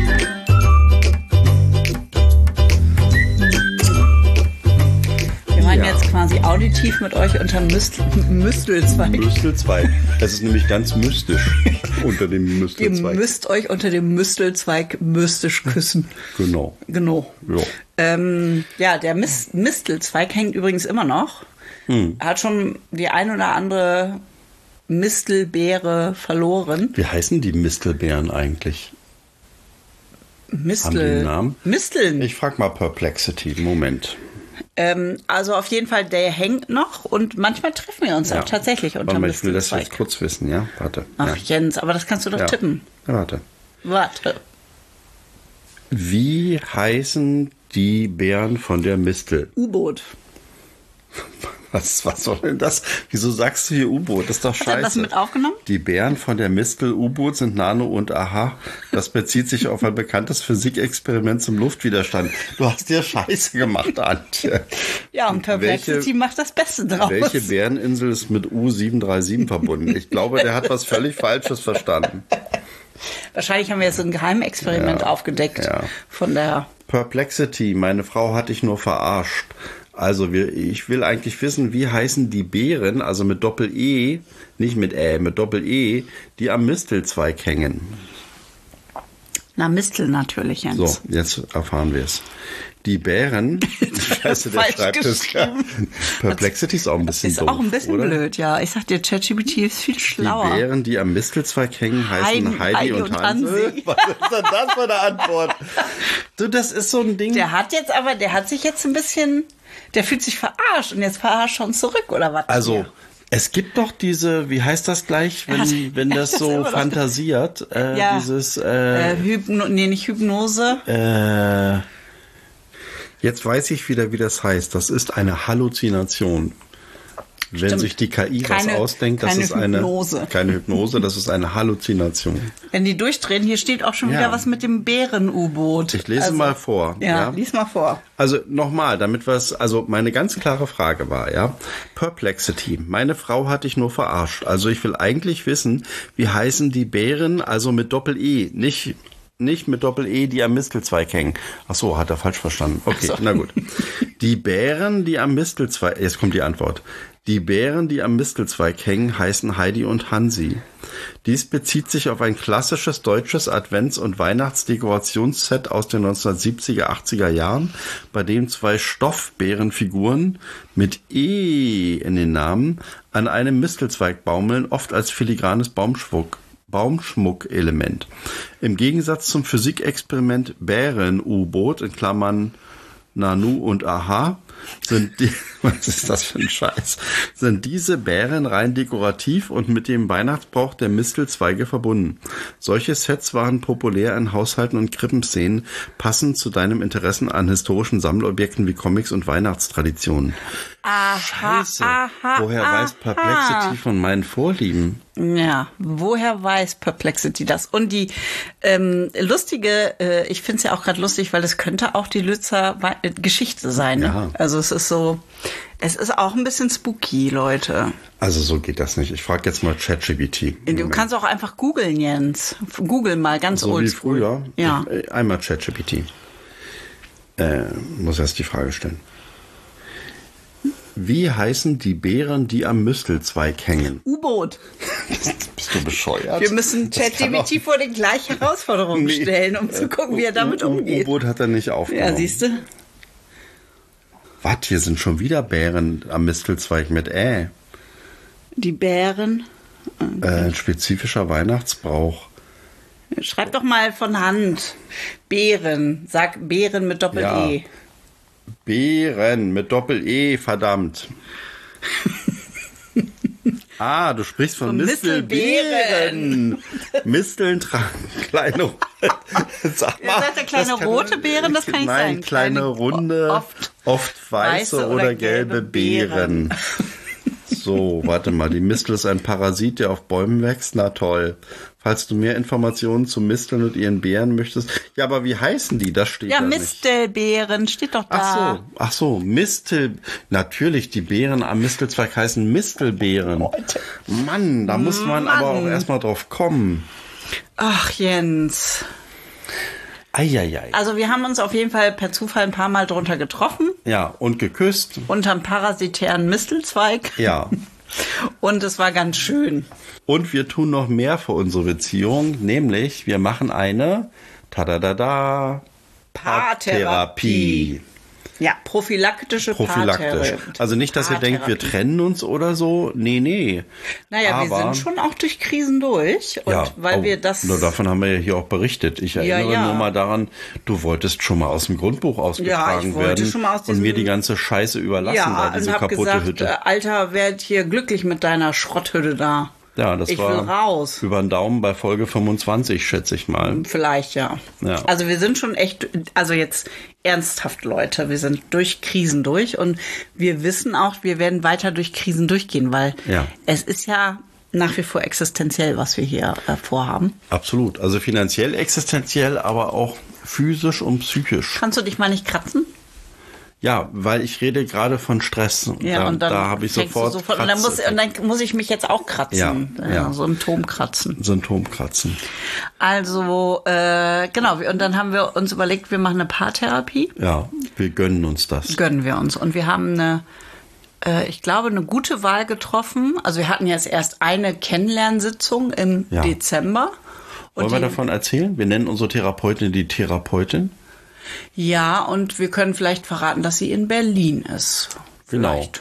Wir meinen Ja. jetzt quasi auditiv mit euch unter Mistel, Mistelzweig. Mistelzweig. Das ist nämlich ganz mystisch unter dem Ihr Mistelzweig. müsst euch unter dem Mistelzweig mystisch küssen. Genau. Genau. Ja. Ähm, ja, der Mis Mistelzweig hängt übrigens immer noch. Hm. Er hat schon die ein oder andere Mistelbeere verloren. Wie heißen die Mistelbeeren eigentlich? Mistel. Haben die einen Namen? Misteln. Ich frag mal Perplexity. Moment. Ähm, also auf jeden Fall, der hängt noch und manchmal treffen wir uns auch tatsächlich unter Warte mal, ich will das Mistelzweig. jetzt kurz wissen, ja? Warte. Ach ja. Jens, aber das kannst du doch Ja. tippen. Ja, warte. Warte. Wie heißen die Beeren von der Mistel? U-Boot. Was, was soll denn das? Wieso sagst du hier U-Boot? Das ist doch Hat er das scheiße. mit aufgenommen? Die Beeren von der Mistel U-Boot sind Nano und Aha. Das bezieht sich auf ein bekanntes Physikexperiment zum Luftwiderstand. Du hast dir Scheiße gemacht, Antje. Ja, und Perplexity Welche- macht das Beste draus. Welche Bäreninsel ist mit U sieben drei sieben verbunden? Ich glaube, der hat was völlig Falsches verstanden. Wahrscheinlich haben wir jetzt so ein Geheimexperiment Ja. aufgedeckt Ja. von der... Perplexity, meine Frau hat dich nur verarscht. Also wir, ich will eigentlich wissen, wie heißen die Beeren, also mit Doppel-E, nicht mit Ä, mit Doppel-E, die am Mistelzweig hängen. Na, Mistel natürlich, Jens. So, jetzt erfahren wir es. Die Bären, scheiße, der falsch schreibt es. geschrieben. Perplexity ist auch ein bisschen Ist doof, auch ein bisschen oder? blöd, ja. Ich sag dir, ChatGPT ist viel Die schlauer. Bären, die am Mistelzweig hängen, heißen Heidi- Heidi, Heidi und und Hansi. Hansi. Was ist denn das für eine Antwort? Du, das ist so ein Ding. Der hat jetzt aber, der hat sich jetzt ein bisschen, der fühlt sich verarscht und jetzt verarscht schon zurück, oder was? Also, es gibt doch diese, wie heißt das gleich, Er hat- wenn, wenn er das hat das so immer noch- fantasiert, äh, Ja. dieses, äh, äh, Hypno, nee, nicht Hypnose. äh, jetzt weiß ich wieder, wie das heißt. Das ist eine Halluzination. Wenn Stimmt. sich die K I Keine- was ausdenkt, das keine ist eine, Hypnose. keine Hypnose, das ist eine Halluzination. Wenn die durchdrehen, hier steht auch schon Ja. wieder was mit dem Bären-U-Boot. Ich lese also, mal vor. Ja, lies mal vor. Also nochmal, damit was, also meine ganz klare Frage war, ja, Perplexity. Meine Frau hat dich nur verarscht. Also ich will eigentlich wissen, wie heißen die Bären, also mit Doppel-E, nicht, nicht mit Doppel-E, die am Mistelzweig hängen. Ach so, hat er falsch verstanden. Okay, Ach so. na gut. Die Bären, die am Mistelzweig, jetzt kommt die Antwort. Die Bären, die am Mistelzweig hängen, heißen Heidi und Hansi. Dies bezieht sich auf ein klassisches deutsches Advents- und Weihnachtsdekorationsset aus den neunzehnhundertsiebziger, achtziger Jahren, bei dem zwei Stoffbärenfiguren mit E in den Namen an einem Mistelzweig baumeln, oft als filigranes Baumschmuck. Baumschmuckelement. Im Gegensatz zum Physikexperiment Bären-U-Boot in Klammern Nanu und Aha sind die, was ist das für ein Scheiß, sind diese Bären rein dekorativ und mit dem Weihnachtsbrauch der Mistelzweige verbunden. Solche Sets waren populär in Haushalten und Krippenszenen, passend zu deinem Interessen an historischen Sammelobjekten wie Comics und Weihnachtstraditionen. Aha, Scheiße, aha, woher aha. weiß Perplexity von meinen Vorlieben? Ja, woher weiß Perplexity das? Und die ähm, lustige, äh, ich finde es ja auch gerade lustig, weil es könnte auch die Lützer Wei- äh, Geschichte sein. Ne? Ja. Also es ist so, es ist auch ein bisschen spooky, Leute. Also so geht das nicht. Ich frage jetzt mal ChatGPT. Du kannst auch einfach googeln, Jens. Google mal, ganz So wie oldschool. früher. Ja. Ich, äh, einmal ChatGPT. Äh, muss erst die Frage stellen. Wie heißen die Beeren, die am Mistelzweig hängen? U-Boot. Bist du bescheuert? Wir müssen ChatGPT vor die gleiche Herausforderung Nee. stellen, um zu gucken, wie er damit U- U- umgeht. U-Boot hat er nicht aufgenommen. Ja, siehst du? Was, hier sind schon wieder Bären am Mistelzweig mit Ä. Die Bären. Äh, ein spezifischer Weihnachtsbrauch. Schreib doch mal von Hand. Beeren. Sag Beeren mit Doppel-E. Ja. Beeren mit Doppel-E, verdammt. Ah, du sprichst von Von Mistelbeeren. Misteln tragen kleine. Sag Ihr seid ja kleine das kann- rote Beeren, das kann nicht Nein, sein. kleine, Kleine, runde, oft oft, weiße, weiße oder, oder gelbe gelbe Beeren. Beeren. So, warte mal. Die Mistel ist ein Parasit, der auf Bäumen wächst. Na toll. Falls du mehr Informationen zu Misteln und ihren Beeren möchtest. Ja, aber wie heißen die? Das steht Ja, da nicht. Mistelbeeren steht doch da. Ach so, ach so, Mistel. Natürlich, die Beeren am Mistelzweig heißen Mistelbeeren. Mann, da muss man aber auch erstmal drauf kommen. Ach, Jens. Eieiei. Also wir haben uns auf jeden Fall per Zufall ein paar Mal drunter getroffen. Ja, und geküsst. Unterm parasitären Mistelzweig. Ja. Und es war ganz schön. Und wir tun noch mehr für unsere Beziehung, nämlich wir machen eine Tadadada Paartherapie. Ja, prophylaktische Prophylaktisch. Paartherapie. Also nicht, dass ihr denkt, wir trennen uns oder so. Nee, nee. Naja, Aber, wir sind schon auch durch Krisen durch. Und ja, weil oh, wir das... Nur davon haben wir ja hier auch berichtet. Ich erinnere ja. nur mal daran, du wolltest schon mal aus dem Grundbuch ausgetragen Ja, ich wollte werden schon mal aus und diesem- mir die ganze Scheiße überlassen, ja, da diese und hab kaputte gesagt, Hütte. äh, Alter, werd hier glücklich mit deiner Schrotthütte da. Ja, das ich war will raus. über den Daumen bei Folge fünfundzwanzig, schätze ich mal. Vielleicht, ja. Ja. Also wir sind schon echt, also jetzt ernsthaft, Leute, wir sind durch Krisen durch und wir wissen auch, wir werden weiter durch Krisen durchgehen, weil Ja. es ist ja nach wie vor existenziell, was wir hier äh, vorhaben. Absolut. Also finanziell, existenziell, aber auch physisch und psychisch. Kannst du dich mal nicht kratzen? Ja, weil ich rede gerade von Stress. Ja, da, und dann da habe ich fängst du sofort, sofort und dann, muss, und dann muss ich mich jetzt auch kratzen. Ja, ja. Symptomkratzen. Symptomkratzen. Also, äh, genau, und dann haben wir uns überlegt, wir machen eine Paartherapie. Ja, wir gönnen uns das. Gönnen wir uns. Und wir haben eine, äh, ich glaube, eine gute Wahl getroffen. Also wir hatten jetzt erst eine Kennenlernsitzung im Ja. Dezember. Und Wollen wir die- davon erzählen? Wir nennen unsere Therapeutin die Therapeutin. Ja, und wir können vielleicht verraten, dass sie in Berlin ist. Genau. Vielleicht.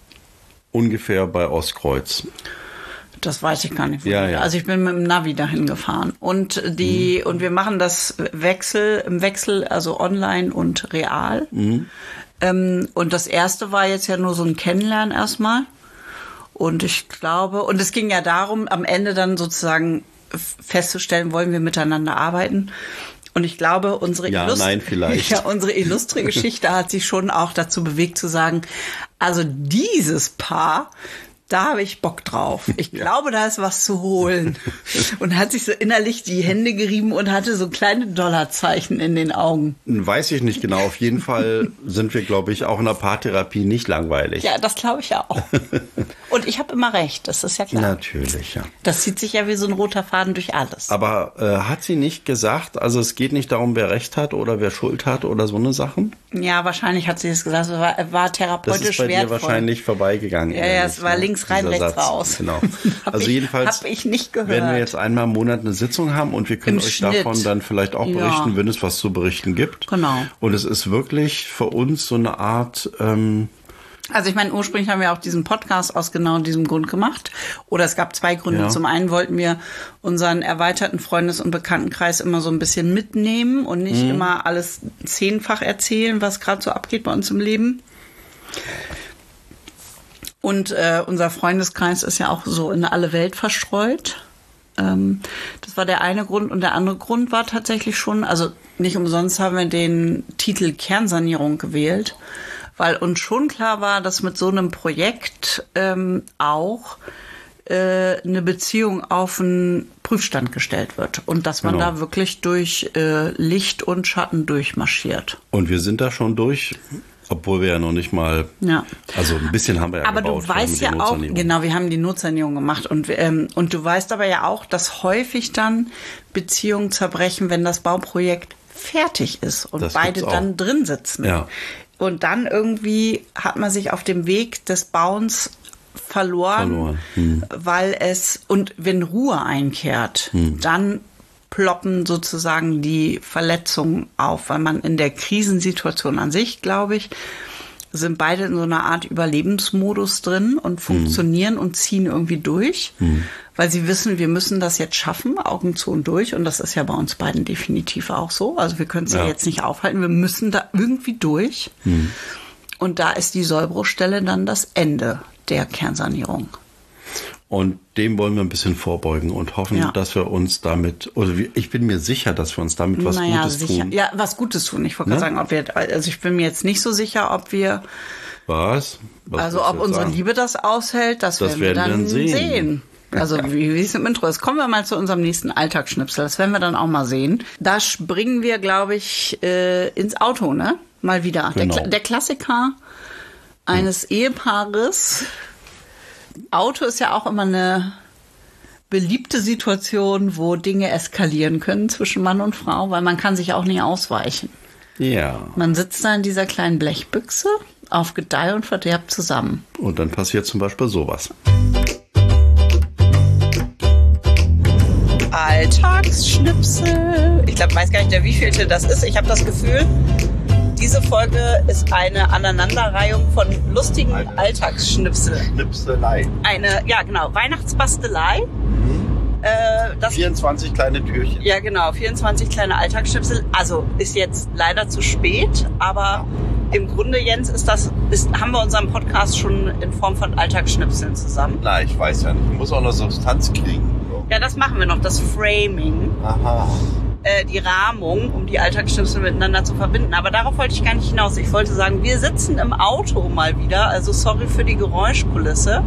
Ungefähr bei Ostkreuz. Das weiß ich gar nicht. wo Ja, die- ja. Also ich bin mit dem Navi dahin gefahren. Und die, Mhm. und wir machen das Wechsel, im Wechsel, also online und real. Mhm. Ähm, und das erste war jetzt ja nur so ein Kennenlernen erstmal. Und ich glaube, und es ging ja darum, am Ende dann sozusagen festzustellen, wollen wir miteinander arbeiten. Und ich glaube, unsere, Ja, Illust- nein, vielleicht. Ja, unsere illustre Geschichte hat sich schon auch dazu bewegt zu sagen, also dieses Paar, da habe ich Bock drauf. Ich glaube, da ist was zu holen. Und hat sich so innerlich die Hände gerieben und hatte so kleine Dollarzeichen in den Augen. Weiß ich nicht genau. Auf jeden Fall sind wir, glaube ich, auch in der Paartherapie nicht langweilig. Ja, das glaube ich ja auch. Und ich habe immer recht, das ist ja klar. Natürlich, ja. Das zieht sich ja wie so ein roter Faden durch alles. Aber äh, hat sie nicht gesagt, also es geht nicht darum, wer Recht hat oder wer Schuld hat oder so eine Sachen? Ja, wahrscheinlich hat sie es gesagt, es war, war Das therapeutisch ist bei dir wertvoll. wahrscheinlich vorbeigegangen. Ja, ja, ehrlich, es war ne? links rein, Dieser rechts Satz. raus. Genau. Hab Also ich- jedenfalls hab ich nicht gehört. werden wir jetzt einmal im Monat eine Sitzung haben und wir können Im euch Schnitt. davon dann vielleicht auch Ja. berichten, wenn es was zu berichten gibt. Genau. Und es ist wirklich für uns so eine Art, ähm, Also ich meine, ursprünglich haben wir auch diesen Podcast aus genau diesem Grund gemacht. Oder es gab zwei Gründe. Ja. Zum einen wollten wir unseren erweiterten Freundes- und Bekanntenkreis immer so ein bisschen mitnehmen und nicht Mhm. immer alles zehnfach erzählen, was gerade so abgeht bei uns im Leben. Und äh, unser Freundeskreis ist ja auch so in alle Welt verstreut. Ähm, das war der eine Grund. Und der andere Grund war tatsächlich schon, also nicht umsonst haben wir den Titel Kernsanierung gewählt, weil uns schon klar war, dass mit so einem Projekt ähm, auch äh, eine Beziehung auf einen Prüfstand gestellt wird. Und dass man genau. da wirklich durch äh, Licht und Schatten durchmarschiert. Und wir sind da schon durch. Obwohl wir ja noch nicht mal, ja. also ein bisschen haben wir ja aber gebaut. Aber du weißt ja auch, genau, wir haben die Notsanierung gemacht und, ähm, und du weißt aber ja auch, dass häufig dann Beziehungen zerbrechen, wenn das Bauprojekt fertig ist und das beide dann drin sitzen. Ja. Und dann irgendwie hat man sich auf dem Weg des Bauens verloren, verloren. Hm. weil es, und wenn Ruhe einkehrt, hm. dann ploppen sozusagen die Verletzungen auf, weil man in der Krisensituation an sich, glaube ich, sind beide in so einer Art Überlebensmodus drin und funktionieren hm. und ziehen irgendwie durch, hm. weil sie wissen, wir müssen das jetzt schaffen, Augen zu und durch. Und das ist ja bei uns beiden definitiv auch so. Also wir können es ja. ja jetzt nicht aufhalten, wir müssen da irgendwie durch. Hm. Und da ist die Sollbruchstelle dann das Ende der Kernsanierung. Und dem wollen wir ein bisschen vorbeugen und hoffen, ja. dass wir uns damit, oder ich bin mir sicher, dass wir uns damit was naja, Gutes sicher. tun. Ja, was Gutes tun. Ich wollte ne? gerade sagen, ob wir, also ich bin mir jetzt nicht so sicher, ob wir, was? was also ob unsere sagen? Liebe das aushält, das, das werden wir dann, dann sehen. sehen. Also wie, wie es im Intro ist. Kommen wir mal zu unserem nächsten Alltagsschnipsel. Das werden wir dann auch mal sehen. Da springen wir, glaube ich, äh, ins Auto, ne? Mal wieder. Genau. Der, der Klassiker eines hm. Ehepaares. Auto ist ja auch immer eine beliebte Situation, wo Dinge eskalieren können zwischen Mann und Frau, weil man kann sich auch nicht ausweichen. Ja. Man sitzt da in dieser kleinen Blechbüchse auf Gedeih und Verderb zusammen. Und dann passiert zum Beispiel sowas. Alltagsschnipsel. Ich glaube, weiß gar nicht, der wievielte das ist. Ich habe das Gefühl, diese Folge ist eine Aneinanderreihung von lustigen eine Alltagsschnipsel. Schnipselei. Eine, ja genau, Weihnachtsbastelei. Mhm. Äh, das, vierundzwanzig kleine Türchen. Ja genau, vierundzwanzig kleine Alltagsschnipsel. Also ist jetzt leider zu spät, aber ja. im Grunde, Jens, ist das, ist, haben wir unseren Podcast schon in Form von Alltagsschnipseln zusammen. Na, ich weiß ja nicht. Ich muss auch noch Substanz kriegen. So. Ja, das machen wir noch, das Framing. Aha. Die Rahmung, um die Alltagsschnipsel miteinander zu verbinden. Aber darauf wollte ich gar nicht hinaus. Ich wollte sagen, wir sitzen im Auto mal wieder. Also sorry für die Geräuschkulisse.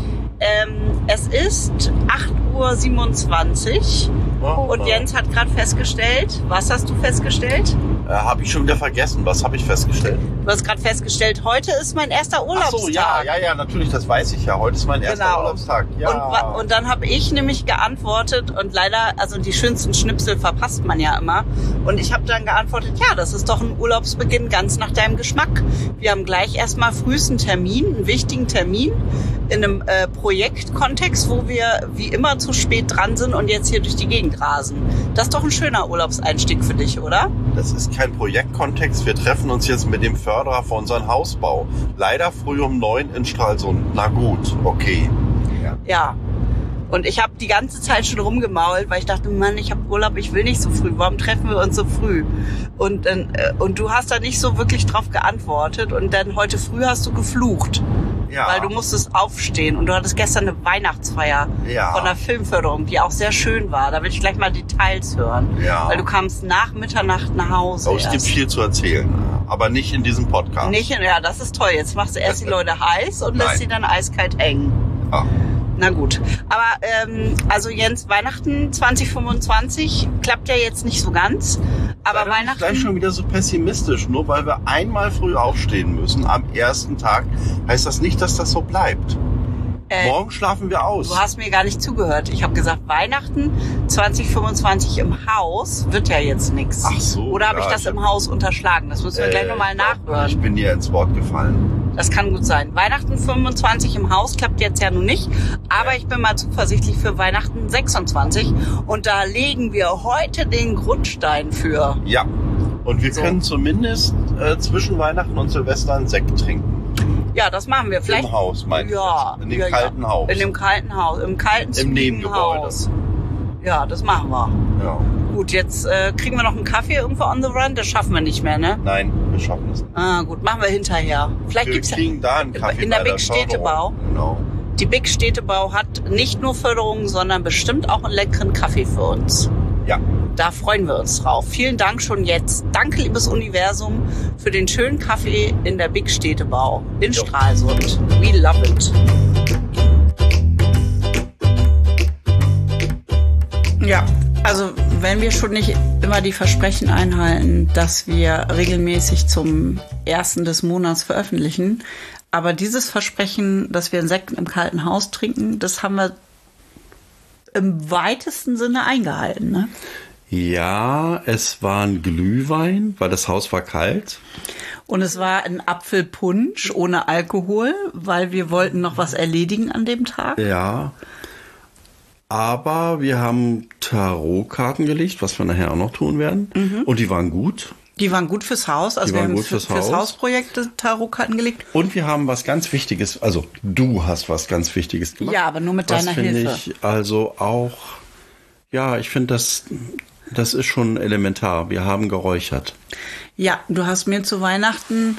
Ähm, es ist acht Uhr siebenundzwanzig oh, und Jens hat gerade festgestellt, was hast du festgestellt? Äh, habe ich schon wieder vergessen. Was habe ich festgestellt? Du hast gerade festgestellt, heute ist mein erster Urlaubstag. Ach so, ja, ja, ja, natürlich, das weiß ich ja. Heute ist mein erster genau. Urlaubstag. Ja. Und, und dann habe ich nämlich geantwortet und leider, also die schönsten Schnipsel verpasst man ja immer. Und ich habe dann geantwortet, ja, das ist doch ein Urlaubsbeginn ganz nach deinem Geschmack. Wir haben gleich erstmal frühestens einen Termin, einen wichtigen Termin in einem äh, Projektkontext, wo wir wie immer zu spät dran sind und jetzt hier durch die Gegend rasen. Das ist doch ein schöner Urlaubseinstieg für dich, oder? Das ist kein Projektkontext. Wir treffen uns jetzt mit dem Förderer für unseren Hausbau. Leider früh um neun in Stralsund. Na gut, okay. Ja. ja. Und ich habe die ganze Zeit schon rumgemault, weil ich dachte, Mann, ich habe Urlaub, ich will nicht so früh. Warum treffen wir uns so früh? Und, äh, und du hast da nicht so wirklich drauf geantwortet. Und dann heute früh hast du geflucht. Ja. Weil du musstest aufstehen und du hattest gestern eine Weihnachtsfeier ja. von der Filmförderung, die auch sehr schön war. Da will ich gleich mal Details hören. Ja. Weil du kamst nach Mitternacht nach Hause. Oh, es gibt viel zu erzählen, aber nicht in diesem Podcast. Nicht in, ja, das ist toll. Jetzt machst du erst die Leute heiß und lässt sie dann eiskalt hängen. Ja. Na gut. Aber ähm, also Jens, Weihnachten zwanzig fünfundzwanzig klappt ja jetzt nicht so ganz. Aber Leider Weihnachten... gleich schon wieder so pessimistisch. Nur weil wir einmal früh aufstehen müssen am ersten Tag, heißt das nicht, dass das so bleibt. Äh, Morgen schlafen wir aus. Du hast mir gar nicht zugehört. Ich habe gesagt, Weihnachten zwanzig fünfundzwanzig im Haus wird ja jetzt nichts. Ach so. Oder habe ja, ich das ich im Haus unterschlagen? Das müssen wir äh, gleich nochmal nachhören. Ich bin dir ins Wort gefallen. Das kann gut sein. Weihnachten fünfundzwanzig im Haus klappt jetzt ja nun nicht. Aber ich bin mal zuversichtlich für Weihnachten sechsundzwanzig. Und da legen wir heute den Grundstein für. Ja. Und wir so. können zumindest äh, zwischen Weihnachten und Silvester einen Sekt trinken. Ja, das machen wir. Vielleicht im Haus, meinst du? Ja. In dem ja, kalten ja. Haus. In dem kalten Haus. Im kalten Im Nebengebäude. Haus. Ja, das machen wir. Ja. gut, jetzt äh, kriegen wir noch einen Kaffee irgendwo on the run. Das schaffen wir nicht mehr, ne? Nein, wir schaffen es nicht. Ah, gut, machen wir hinterher. Vielleicht Wir gibt's kriegen da einen Kaffee in der bei Big Städtebau. Förderung. Genau. Die Big Städtebau hat nicht nur Förderung, sondern bestimmt auch einen leckeren Kaffee für uns. Ja. Da freuen wir uns drauf. Vielen Dank schon jetzt. Danke, liebes Universum, für den schönen Kaffee in der Big Städtebau in Jo. Stralsund. We love it. Ja, also wenn wir schon nicht immer die Versprechen einhalten, dass wir regelmäßig zum ersten des Monats veröffentlichen, aber dieses Versprechen, dass wir einen Sekt im kalten Haus trinken, das haben wir im weitesten Sinne eingehalten, ne? Ja, es war ein Glühwein, weil das Haus war kalt. Und es war ein Apfelpunsch ohne Alkohol, weil wir wollten noch was erledigen an dem Tag. Ja. Aber wir haben Tarotkarten gelegt, was wir nachher auch noch tun werden. Mhm. Und die waren gut. Die waren gut fürs Haus. Also Die wir waren haben gut für, fürs fürs Haus. Hausprojekt Tarotkarten gelegt. Und wir haben was ganz Wichtiges, also du hast was ganz Wichtiges gemacht. Ja, aber nur mit was deiner finde Hilfe. Ich also auch, ja, ich finde das, das ist schon elementar. Wir haben geräuchert. Ja, du hast mir zu Weihnachten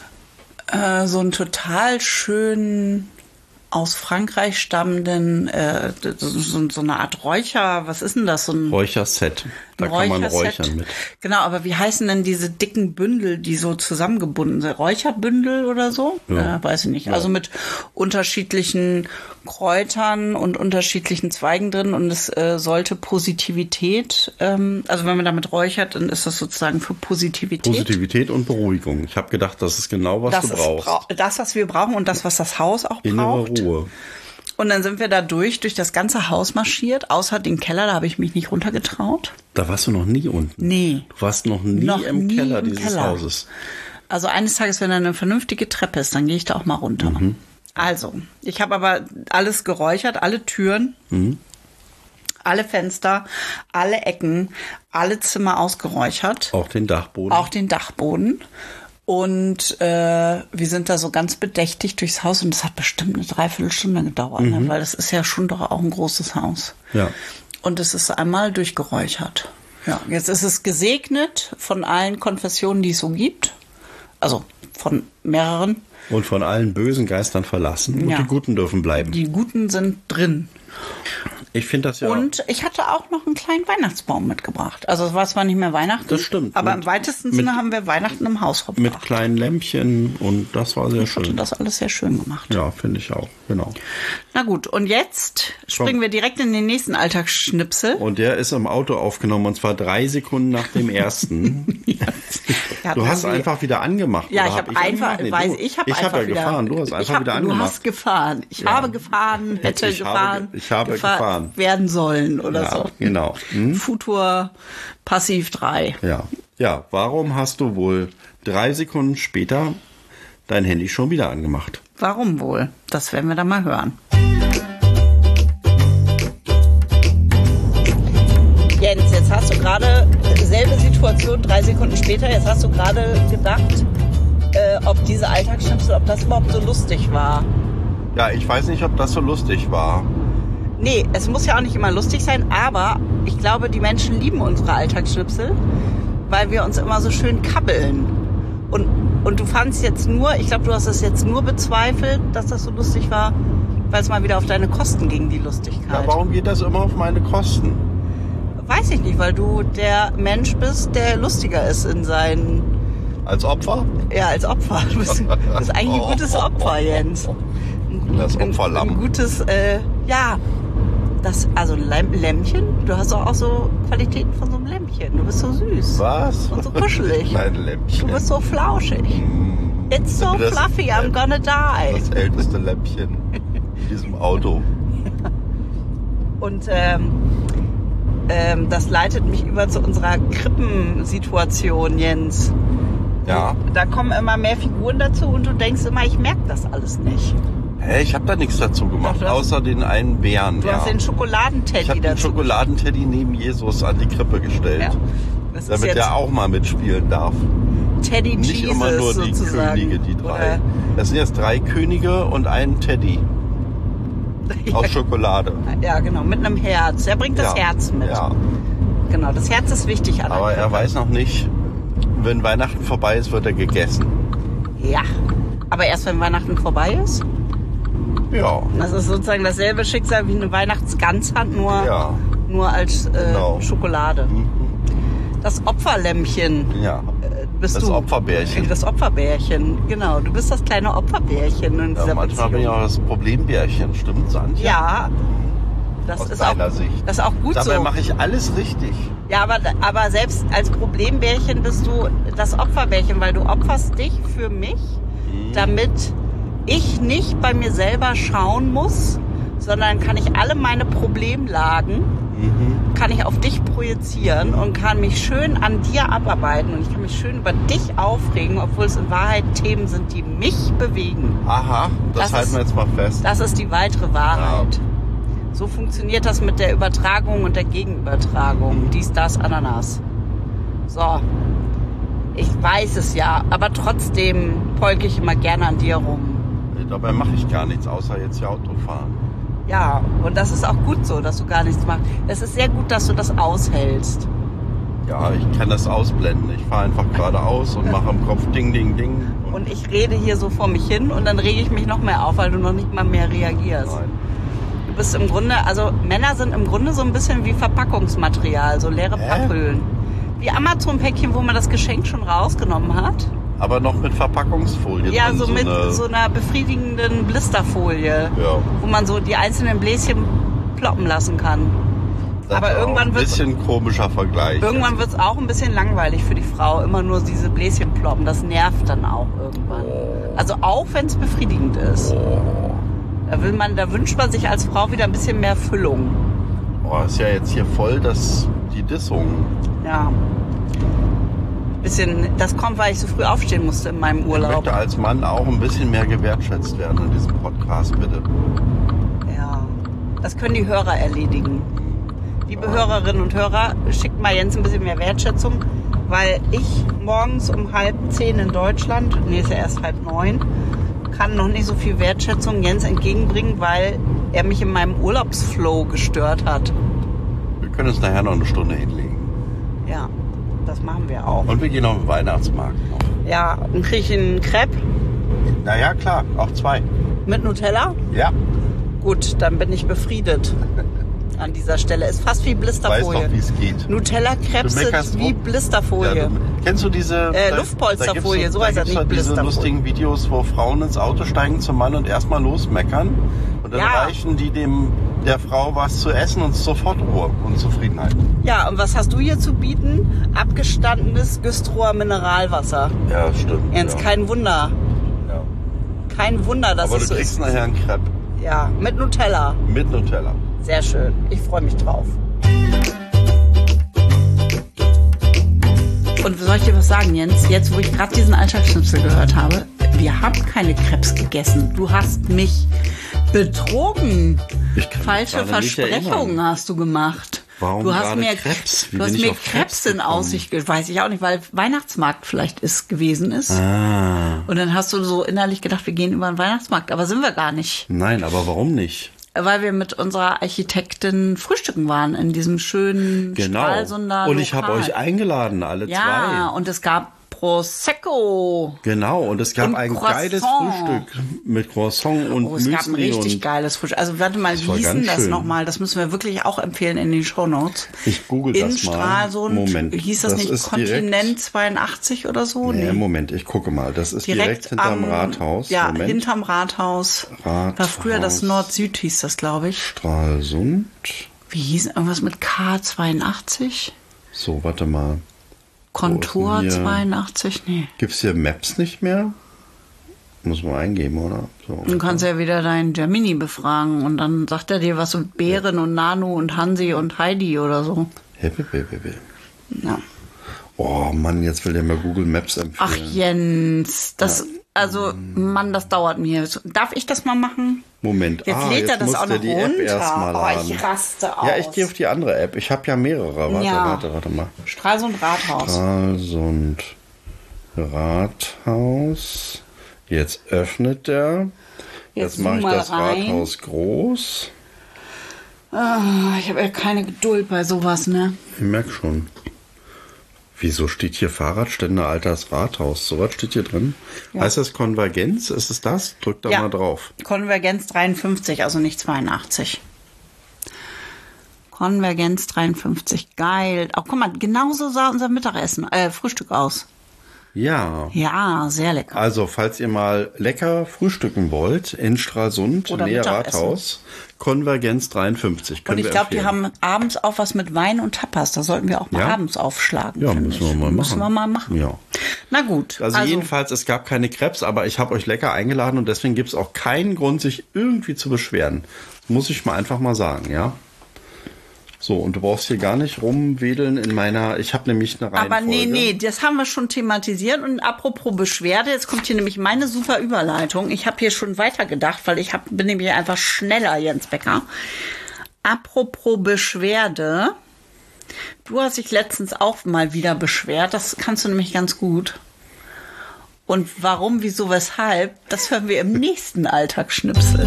äh, so einen total schönen, aus Frankreich stammenden, äh, so, so eine Art Räucher, was ist denn das? So ein Räucherset. Da kann man Räucherset. räuchern mit. Genau, aber wie heißen denn diese dicken Bündel, die so zusammengebunden sind? Räucherbündel oder so? Ja. Äh, weiß ich nicht. Ja. Also mit unterschiedlichen Kräutern und unterschiedlichen Zweigen drin und es äh, sollte Positivität, ähm, also wenn man damit räuchert, dann ist das sozusagen für Positivität. Positivität und Beruhigung. Ich habe gedacht, das ist genau, was das du ist brauchst. brau- das, was wir brauchen und das, was das Haus auch Innere braucht. Ruhe. Und dann sind wir da durch, durch das ganze Haus marschiert, außer den Keller, da habe ich mich nicht runtergetraut. Da warst du noch nie unten. Nee. Du warst noch nie Noch im nie Keller im dieses Keller. Hauses. Also eines Tages, wenn da eine vernünftige Treppe ist, dann gehe ich da auch mal runter. Mhm. Also, ich habe aber alles geräuchert, alle Türen, Mhm. alle Fenster, alle Ecken, alle Zimmer ausgeräuchert, Auch den Dachboden. auch den Dachboden. Und äh, wir sind da so ganz bedächtig durchs Haus und das hat bestimmt eine Dreiviertelstunde gedauert, ne? Weil das ist ja schon doch auch ein großes Haus. Ja. Und es ist einmal durchgeräuchert. Ja, jetzt ist es gesegnet von allen Konfessionen, die es so gibt. Also von mehreren. Und von allen bösen Geistern verlassen. Und Ja. die Guten dürfen bleiben. Die Guten sind drin. Ich finde das ja. Und ich hatte auch noch einen kleinen Weihnachtsbaum mitgebracht. Also es war zwar nicht mehr Weihnachten. Das stimmt. Aber Mit- im weitesten mit- Sinne haben wir Weihnachten im Haus verbracht. mit kleinen Lämpchen und das war sehr Ich hatte schön. das alles sehr schön gemacht. Ja, finde ich auch. Genau. Na gut, und jetzt springen wir direkt in den nächsten Alltagsschnipsel. Und der ist im Auto aufgenommen und zwar drei Sekunden nach dem ersten. Ja, Du hast irgendwie- einfach wieder angemacht. Ja, oder ich hab habe einfach, angemacht? Nee, weiß du. ich habe ich einfach hab ja wieder, gefahren. Du hast ich einfach hab, wieder Du angemacht. hast gefahren. Ich Ja. habe gefahren, hätte Ich habe gefahren, ge- ich habe gefahr- gefahren. werden sollen oder Ja, so. genau. Hm? Futur Passiv drei. Ja. Ja, warum hast du wohl drei Sekunden später dein Handy schon wieder angemacht? Warum wohl? Das werden wir dann mal hören. Jens, jetzt hast du gerade selbe Situation, drei Sekunden später, jetzt hast du gerade gedacht, äh, ob diese Alltagsschnipsel, ob das überhaupt so lustig war. Ja, ich weiß nicht, ob das so lustig war. Nee, es muss ja auch nicht immer lustig sein, aber ich glaube, die Menschen lieben unsere Alltagsschnipsel, weil wir uns immer so schön kabbeln. Und, und du fandst jetzt nur, ich glaube, du hast es jetzt nur bezweifelt, dass das so lustig war, weil es mal wieder auf deine Kosten ging, die Ja, Lustigkeit. warum geht das immer auf meine Kosten? Weiß ich nicht, weil du der Mensch bist, der lustiger ist in seinen, Als Opfer? ja, als Opfer. Du bist, du bist eigentlich ein gutes Opfer, Jens. Das Ein, Opferlamm. ein gutes, äh, ja, das, also ein Lämm- Lämmchen, du hast doch auch so Qualitäten von so einem Lämmchen. Du bist so süß. Was? Und so kuschelig. Nein, Lämpchen. Du bist so flauschig. It's so Das- fluffy, I'm gonna die. Das älteste Lämpchen in diesem Auto. Und ähm, ähm, das leitet mich über zu unserer Krippensituation, Jens. Ja. Da kommen immer mehr Figuren dazu und du denkst immer, ich merke das alles nicht. Hä, ich habe da nichts dazu gemacht, Doch, du hast- außer den einen Bären. Du ja. hast den Schokoladenteddy ich habe den dazu. Schokoladenteddy neben Jesus an die Krippe gestellt, Ja. Das ist damit jetzt der auch mal mitspielen darf. Teddy Nicht Jesus immer nur die sozusagen. Könige, die drei. Oder, Das sind jetzt drei Könige und ein Teddy aus Schokolade. ja, genau, mit einem Herz. Er bringt das Ja. Herz mit. Ja. genau. Das Herz ist wichtig an der Aber er Krippe. weiß noch nicht, wenn Weihnachten vorbei ist, wird er gegessen. Ja, aber erst wenn Weihnachten vorbei ist. Ja. Das ist sozusagen dasselbe Schicksal wie eine Weihnachtsgans hat, nur, Ja. nur als äh, Genau. Schokolade. Das Opferlämmchen Ja. äh, bist Das du. Opferbärchen. Das Opferbärchen, genau. Du bist das kleine Opferbärchen in Ja, dieser manchmal bin ich Beziehung. auch das Problembärchen, stimmt's, Antje? Ja, das Aus ist auch, deiner Sicht. das ist auch gut Dabei so. mache ich alles richtig. Ja, aber, aber selbst als Problembärchen bist du das Opferbärchen, weil du opferst dich für mich, Mhm. damit ich nicht bei mir selber schauen muss, sondern kann ich alle meine Problemlagen, Mhm. kann ich auf dich projizieren und kann mich schön an dir abarbeiten und ich kann mich schön über dich aufregen, obwohl es in Wahrheit Themen sind, die mich bewegen. Aha, das, Das halten ist- wir jetzt mal fest. Das ist die weitere Wahrheit. So funktioniert das mit der Übertragung und der Gegenübertragung. Dies, das, Ananas. So. Ich weiß es ja, aber trotzdem polke ich immer gerne an dir rum. Dabei mache ich gar nichts, außer jetzt hier Auto fahren. Ja, und das ist auch gut so, dass du gar nichts machst. Es ist sehr gut, dass du das aushältst. Ja, ich kann das ausblenden. Ich fahre einfach geradeaus und mache im Kopf Ding, Ding, Ding. Und ich rede hier so vor mich hin und dann rege ich mich noch mehr auf, weil du noch nicht mal mehr reagierst. Nein. Du bist im Grunde, also Männer sind im Grunde so ein bisschen wie Verpackungsmaterial, so leere Hä? Papphüllen. Wie Amazon-Päckchen, wo man das Geschenk schon rausgenommen hat. Aber noch mit Verpackungsfolie Ja, drin. so mit eine, so einer befriedigenden Blisterfolie, Ja. wo man so die einzelnen Bläschen ploppen lassen kann. Das aber ist auch irgendwann ein wird's- bisschen komischer Vergleich. Irgendwann wird es auch ein bisschen langweilig für die Frau, immer nur diese Bläschen ploppen. Das nervt dann auch irgendwann. Also auch wenn es befriedigend ist. Oh, Da will man, da wünscht man sich als Frau wieder ein bisschen mehr Füllung. oh, ist ja jetzt hier voll das, die Dissung. Ja. Bisschen, das kommt, weil ich so früh aufstehen musste in meinem Ich Urlaub. möchte als Mann auch ein bisschen mehr gewertschätzt werden in diesem Podcast, bitte. Ja. Das können die Hörer erledigen. Liebe Hörerinnen und Hörer, schickt mal Jens ein bisschen mehr Wertschätzung, weil ich morgens um halb zehn in Deutschland, nee, ist ja erst halb neun, kann noch nicht so viel Wertschätzung Jens entgegenbringen, weil er mich in meinem Urlaubsflow gestört hat. Wir können uns nachher noch eine Stunde hinlegen. Ja, das machen wir auch. Und wir gehen auf den Weihnachtsmarkt noch. Ja, dann kriege ich einen Crepe Naja, klar, auch zwei. mit Nutella. Ja, Gut, dann bin ich befriedet an dieser Stelle. Ist fast wie weiß Blisterfolie. doch, wie es geht. Nutella-Crepes Du meckerst sind wie rum. Blisterfolie. Ja, du, kennst du diese Äh, da- Luftpolsterfolie, da gibt's so heißt da das, gibt's nicht doch diese Blisterfolie. lustigen Videos, wo Frauen ins Auto steigen zum Mann und erstmal losmeckern. Und dann Ja. reichen die dem der Frau was zu essen und sofort Ruhe und Zufriedenheit. Ja, und was hast du hier zu bieten? Abgestandenes Güstrower Mineralwasser. Ja, stimmt. Ernst, ja. kein Wunder. Ja. Kein Wunder, dass Aber es du so kriegst ist. nachher einen Crepe Ja, mit Nutella. mit Nutella. Sehr schön. Ich freue mich drauf. Und soll ich dir was sagen, Jens? Jetzt, wo ich gerade diesen Alltagsschnipsel gehört habe, wir haben keine Crepes gegessen. Du hast mich betrogen. Ich kann mich Falsche gerade nicht Versprechungen erinnern. hast du gemacht. Warum du hast gerade mir Crepes? Wie Du bin hast ich mir auf Crepes Crepes in gekommen? Aussicht ge- weiß ich auch nicht, weil Weihnachtsmarkt vielleicht ist gewesen ist. Ah. Und dann hast du so innerlich gedacht, wir gehen über den Weihnachtsmarkt, aber sind wir gar nicht. Nein, aber warum nicht? Weil wir mit unserer Architektin frühstücken waren in diesem schönen Genau. Stralsunder Und ich habe Lokal. euch eingeladen, alle Ja, zwei. und es gab Prosecco. Genau, und es gab Und ein Croissant. geiles Frühstück mit Croissant und Oh, es gab ein Müsli richtig und geiles Frühstück. Also warte mal, Das wie war hieß denn ganz das schön. nochmal? Das müssen wir wirklich auch empfehlen in den Shownotes. Ich google in das mal. Stralsund, Moment, hieß das, das nicht ist Kontinent direkt- zweiundachtzig oder so? Nee, Nee. Moment, ich gucke mal. Das ist direkt, hinterm am, Rathaus. Ja, Moment. hinterm Rathaus. Rathaus. War früher das Nord-Süd hieß das, glaube ich. Stralsund. Wie hieß irgendwas mit K zweiundachtzig? So, warte mal. Kontor Wo ist denn hier? zweiundachtzig? Nee. Gibt's hier Maps nicht mehr? Muss man eingeben, oder? So. Du kannst ja wieder deinen Gemini befragen und dann sagt er dir was mit Bären und Nanu und Hansi und Heidi oder so. Hippe, hippe, hippe. Ja. Oh Mann, jetzt will der mal Google Maps empfehlen. Ach Jens, das, also Mann, das dauert mir. Darf ich das mal machen? Moment. Jetzt ah, lädt jetzt er das muss auch der noch die App erst mal runter. Oh, laden. ich raste aus. Ja, ich gehe auf die andere App. Ich habe ja mehrere. Warte, Ja. warte, warte mal. Stralsund Rathaus. Stralsund Rathaus. Jetzt öffnet der. Jetzt Jetzt mache ich zoom mal das rein. Rathaus groß. Ah, ich habe ja keine Geduld bei sowas, ne? Ich merke schon. Wieso steht hier Fahrradständer Alters Rathaus? So was steht hier drin. Ja. Heißt das Konvergenz? Ist es das? Drück da ja. mal drauf. Konvergenz dreiundfünfzig, also nicht zweiundachtzig. Konvergenz dreiundfünfzig. Geil. Auch guck mal, genauso sah unser Mittagessen, äh, Frühstück aus. Ja. Ja, sehr lecker. Also, falls ihr mal lecker frühstücken wollt, in Stralsund, Oder Nähe Mittagessen. Rathaus, Konvergenz dreiundfünfzig. Und ich glaube, die haben abends auch was mit Wein und Tapas. Da sollten wir auch mal ja? abends aufschlagen. Ja, müssen wir mal machen. Müssen wir mal machen. Ja. Na gut. Also, also jedenfalls, es gab keine Krebs, aber ich habe euch lecker eingeladen und deswegen gibt es auch keinen Grund, sich irgendwie zu beschweren. Muss ich mal einfach mal sagen, ja. So, und du brauchst hier gar nicht rumwedeln in meiner, ich habe nämlich eine Reihenfolge. Aber nee, nee, das haben wir schon thematisiert. Und apropos Beschwerde, jetzt kommt hier nämlich meine super Überleitung. Ich habe hier schon weitergedacht, weil ich hab, bin nämlich einfach schneller, Jens Becker. Apropos Beschwerde, du hast dich letztens auch mal wieder beschwert. Das kannst du nämlich ganz gut. Und warum, wieso, weshalb, das hören wir im nächsten Alltagsschnipsel.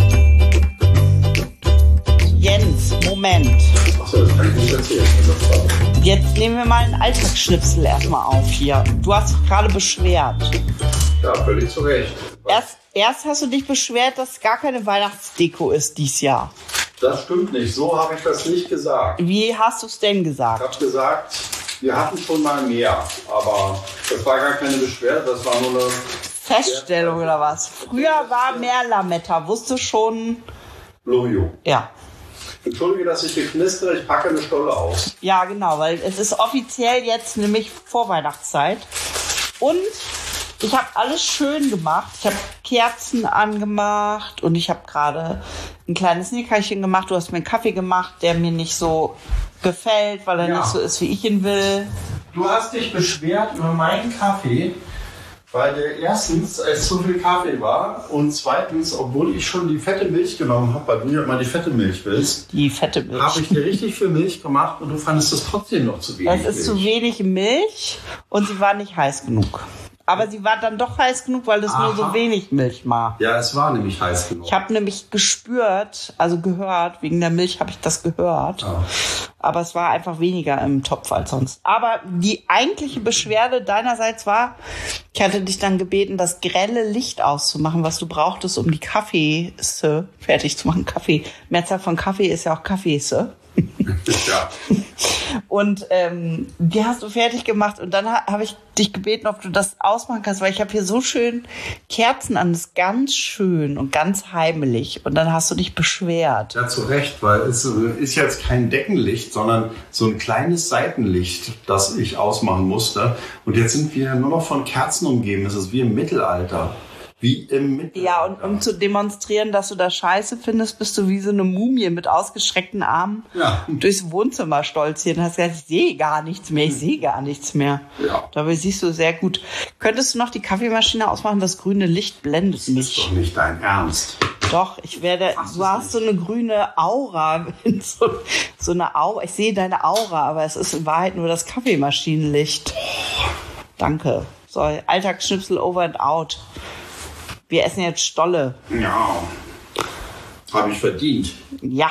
Jens, Moment. Achso, das kann ich nicht erzählen. Jetzt nehmen wir mal einen Alltagsschnipsel erstmal auf hier. Du hast dich gerade beschwert. Ja, völlig zu Recht. Erst, erst hast du dich beschwert, dass gar keine Weihnachtsdeko ist dieses Jahr. Das stimmt nicht, so habe ich das nicht gesagt. Wie hast du es denn Ich gesagt? habe gesagt, wir hatten schon mal mehr, aber das war gar keine Beschwerde, das war nur eine Feststellung oder was? Früher war mehr Lametta, wusste schon. Lojo. Ja. Entschuldige, dass ich hier knistere, ich packe eine Stolle aus. Ja, genau, weil es ist offiziell jetzt nämlich Vorweihnachtszeit. Und ich habe alles schön gemacht. Ich habe Kerzen angemacht und ich habe gerade ein kleines Nickerchen gemacht. Du hast mir einen Kaffee gemacht, der mir nicht so gefällt, weil er Ja. nicht so ist, wie ich ihn will. Du hast dich beschwert über meinen Kaffee, weil der erstens es zu viel Kaffee war und zweitens, obwohl ich schon die fette Milch genommen habe, weil du ja immer die fette Milch willst, Die fette Milch. habe ich dir richtig viel Milch gemacht und du fandest es trotzdem noch zu wenig. Es ist zu Milch. wenig Milch und sie war nicht heiß genug. Aber sie war dann doch heiß genug, weil es nur so Aha. wenig Milch war. Ja, es war nämlich heiß genug. Ich habe nämlich gespürt, also gehört, wegen der Milch habe ich das gehört. Ah. Aber es war einfach weniger im Topf als sonst. Aber die eigentliche Beschwerde deinerseits war, ich hatte dich dann gebeten, das grelle Licht auszumachen, was du brauchtest, um die Kaffeese fertig zu machen. Kaffee. Mehrzahl von Kaffee ist ja auch Kaffeese. Ja. Und ähm, die hast du fertig gemacht und dann ha- habe ich dich gebeten, ob du das ausmachen kannst, weil ich habe hier so schön Kerzen an, das ist ganz schön und ganz heimelig. Und dann hast du dich beschwert. Ja, zu Recht, weil es ist jetzt kein Deckenlicht, sondern so ein kleines Seitenlicht, das ich ausmachen musste. Und jetzt sind wir nur noch von Kerzen umgeben. Es ist wie im Mittelalter. Wie im Mittelalter. Ja, und um zu demonstrieren, dass du das scheiße findest, bist du wie so eine Mumie mit ausgestreckten Armen Ja. durchs Wohnzimmer stolziert und hast gesagt, ich sehe gar nichts mehr, ich sehe gar nichts mehr. Ja. Dabei siehst du sehr gut. Könntest du noch die Kaffeemaschine ausmachen? Das grüne Licht blendet Das ist mich. doch nicht dein Ernst. Doch, ich werde, Ach, du hast so eine grüne Aura, so, so eine Aura, ich sehe deine Aura, aber es ist in Wahrheit nur das Kaffeemaschinenlicht. Danke. So, Alltagsschnipsel over and out. Wir essen jetzt Stolle. Ja. Habe ich verdient. Ja.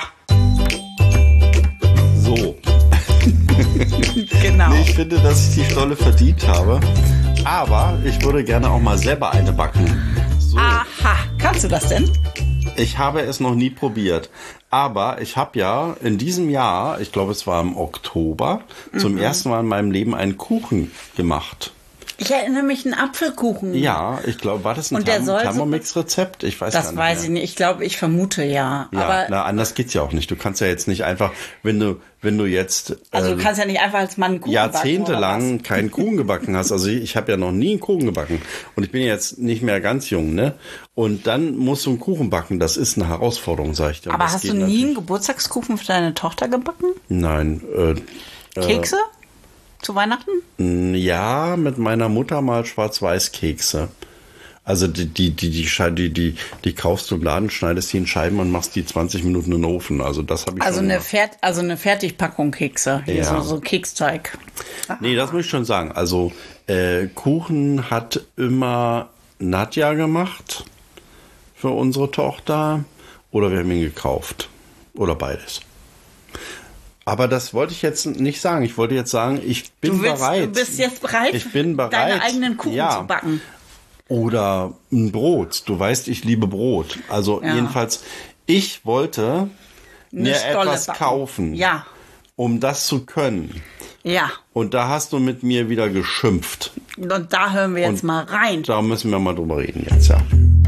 So. Genau. Nee, ich finde, dass ich die Stolle verdient habe. Aber ich würde gerne auch mal selber eine backen. So. Aha, kannst du das denn? Ich habe es noch nie probiert. Aber ich habe ja in diesem Jahr, ich glaube es war im Oktober, mhm. zum ersten Mal in meinem Leben einen Kuchen gemacht. Ich erinnere mich an Apfelkuchen. Ja, ich glaube, war das ein Und der Therm- soll so- Thermomix-Rezept? Ich weiß gar Das nicht weiß mehr. ich nicht. Ich glaube, ich vermute ja. Ja, Aber na, anders geht's ja auch nicht. Du kannst ja jetzt nicht einfach, wenn du, wenn du jetzt also ähm, du kannst ja nicht einfach als Mann einen Kuchen backen, oder jahrzehntelang keinen Kuchen gebacken hast. Also ich habe ja noch nie einen Kuchen gebacken. Und ich bin jetzt nicht mehr ganz jung, ne? Und dann musst du einen Kuchen backen. Das ist eine Herausforderung, sag ich dir. was. Und Aber das hast geht du nie natürlich- einen Geburtstagskuchen für deine Tochter gebacken? Nein. Äh, Kekse? Zu Weihnachten? Ja, mit meiner Mutter mal Schwarz-Weiß-Kekse. Also die, die, die, die, Schei- die, die, die kaufst du im Laden, schneidest die in Scheiben und machst die zwanzig Minuten in den Ofen. Also das habe ich Also schon eine, gemacht. Fert also eine Fertigpackung Kekse. Hier Ja. so, so Keksteig. Nee, das muss ich schon sagen. Also äh, Kuchen hat immer Nadja gemacht für unsere Tochter oder wir haben ihn gekauft. Oder beides. Aber das wollte ich jetzt nicht sagen. Ich wollte jetzt sagen, ich bin du willst, bereit. Du bist jetzt bereit, ich bin bereit, deine eigenen Kuchen ja. zu backen. Oder ein Brot. Du weißt, ich liebe Brot. Also Ja. jedenfalls, ich wollte Eine mir Stolle etwas backen. kaufen, Ja, um das zu können. ja. Und da hast du mit mir wieder geschimpft. Und da hören wir jetzt Und mal rein. Da müssen wir mal drüber reden jetzt, ja.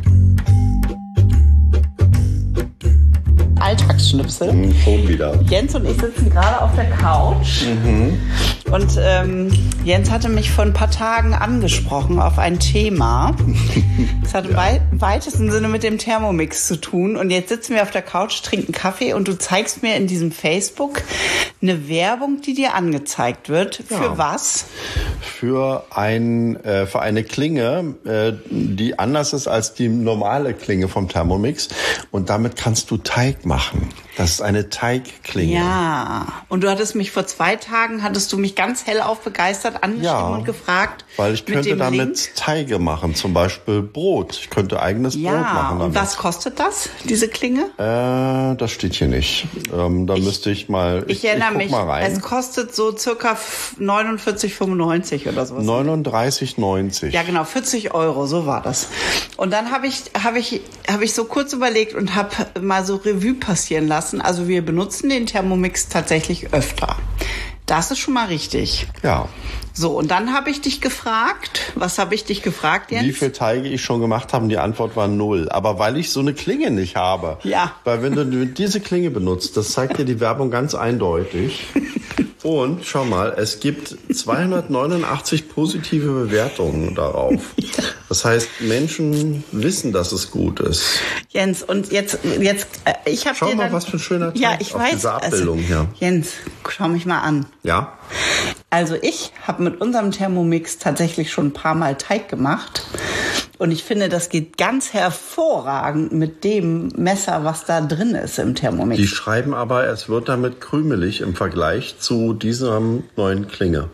Alltagsschnipsel. Hm, schon wieder. Jens und ich sitzen gerade auf der Couch. Mhm. Und ähm, Jens hatte mich vor ein paar Tagen angesprochen auf ein Thema. Das hat im wei- weitesten Sinne mit dem Thermomix zu tun. Und jetzt sitzen wir auf der Couch, trinken Kaffee und du zeigst mir in diesem Facebook eine Werbung, die dir angezeigt wird. Für Ja. was? Für, ein, äh, für eine Klinge, äh, die anders ist als die normale Klinge vom Thermomix. Und damit kannst du Teig machen. Das ist eine Teigklinge. Ja. Und du hattest mich vor zwei Tagen, hattest du mich ganz hellauf begeistert angeschrieben Ja, und gefragt. Weil ich mit könnte dem damit Link. Teige machen, zum Beispiel Brot. Ich könnte eigenes Brot Ja, machen damit. und was kostet das, diese Klinge? Äh, das steht hier nicht. Ähm, da Ich- müsste ich mal. Ich, erinnere guck mich, mal rein. es kostet so circa neunundvierzig fünfundneunzig oder sowas. neununddreißig neunzig. Ja, genau, vierzig Euro, so war das. Und dann habe ich, habe ich, habe ich so kurz überlegt und habe mal so Revue passieren lassen. Also wir benutzen den Thermomix tatsächlich öfter. Das ist schon mal richtig. Ja. So, und dann habe ich dich gefragt, was habe ich dich gefragt, Jens? Wie viele Teige ich schon gemacht habe, die Antwort war null. Aber weil ich so eine Klinge nicht habe. Ja. Weil wenn du diese Klinge benutzt, das zeigt dir die Werbung ganz eindeutig. Und schau mal, es gibt zweihundertneunundachtzig positive Bewertungen darauf. Das heißt, Menschen wissen, dass es gut ist. Jens, und jetzt, jetzt, äh, ich habe Schau dir mal, dann, was für ein schöner Teig ja, ich auf weiß, dieser Abbildung also, hier. Jens, schau mich mal an. Ja? Also ich habe mit unserem Thermomix tatsächlich schon ein paar Mal Teig gemacht. Und ich finde, das geht ganz hervorragend mit dem Messer, was da drin ist im Thermomix. Die schreiben aber, es wird damit krümelig im Vergleich zu dieser neuen Klinge.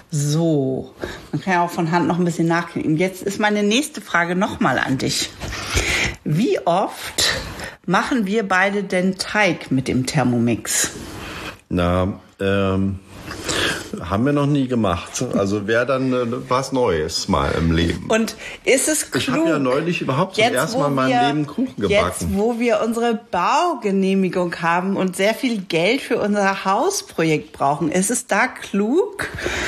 So, man kann ja auch von Hand noch ein bisschen nachklicken. Jetzt ist meine nächste Frage nochmal an dich. Wie oft machen wir beide denn Teig mit dem Thermomix? Na, ähm, haben wir noch nie gemacht. Also wäre dann äh, was Neues mal im Leben. Und ist es klug? Ich habe ja neulich überhaupt zum Jetzt, ersten wo Mal in meinem wir- Leben Kuchen Jetzt, gebacken. wo wir unsere Baugenehmigung haben und sehr viel Geld für unser Hausprojekt brauchen, ist es da klug?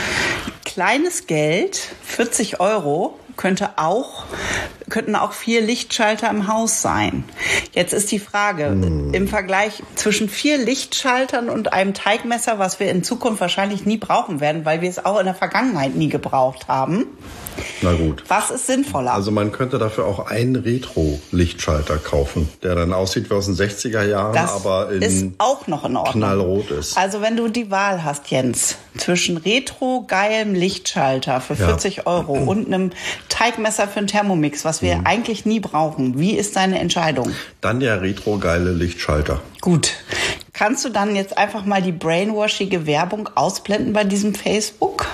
Kleines Geld, vierzig Euro, könnte auch, könnten auch vier Lichtschalter im Haus sein. Jetzt ist die Frage, Hm. im Vergleich zwischen vier Lichtschaltern und einem Teigmesser, was wir in Zukunft wahrscheinlich nie brauchen werden, weil wir es auch in der Vergangenheit nie gebraucht haben. Na gut. Was ist sinnvoller? Also man könnte dafür auch einen Retro-Lichtschalter kaufen, der dann aussieht wie aus den sechziger Jahren, Das aber in ist auch noch in Ordnung. knallrot ist. Also wenn du die Wahl hast, Jens, zwischen retro-geilem Lichtschalter für Ja. vierzig Euro und einem Teigmesser für einen Thermomix, was wir Mhm. eigentlich nie brauchen, wie ist deine Entscheidung? Dann der retro-geile Lichtschalter. Gut. Kannst du dann jetzt einfach mal die brainwashige Werbung ausblenden bei diesem Facebook?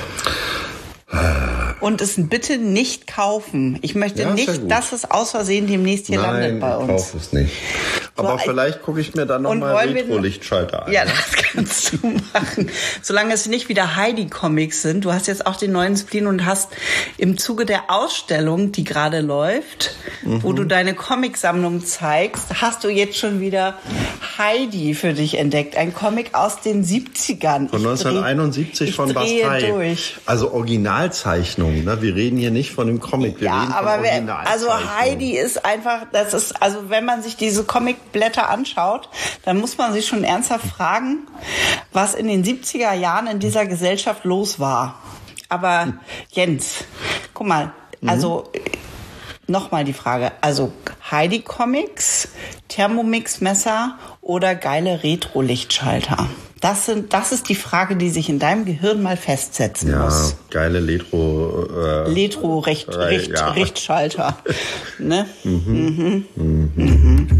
Und es bitte nicht kaufen. Ich möchte Ja, ist ja nicht, gut. dass es aus Versehen demnächst hier landet Nein, bei ich uns. kaufe es nicht. Aber So, vielleicht gucke ich mir dann und nochmal wollen wir- Retro-Lichtschalter an. Ja, das kannst du machen. Solange es nicht wieder Heidi-Comics sind. Du hast jetzt auch den neuen Spleen und hast im Zuge der Ausstellung, die gerade läuft, Mhm. wo du deine Comicsammlung zeigst, hast du jetzt schon wieder Heidi für dich entdeckt. Ein Comic aus den siebzigern. Von Ich neunzehnhunderteinundsiebzig dreh- von ich drehe Bastei. durch. Also Originalzeichnung. Ne? Wir reden hier nicht von dem Comic. Wir Ja, reden aber von wer, Originalzeichnung. also Heidi ist einfach, das ist, also wenn man sich diese Comicblätter anschaut, dann muss man sich schon ernsthaft fragen, was in den siebziger Jahren in dieser Gesellschaft los war. Aber Jens, guck mal, also nochmal die Frage, also Heidi Comics, Thermomix Messer oder geile Retro-Lichtschalter? Das sind, das ist die Frage, die sich in deinem Gehirn mal festsetzen Ja, muss. geile Letro. Äh, Letro Recht, Äh, Recht, ja. Richtschalter. Ne? Mhm. Mhm. Mhm.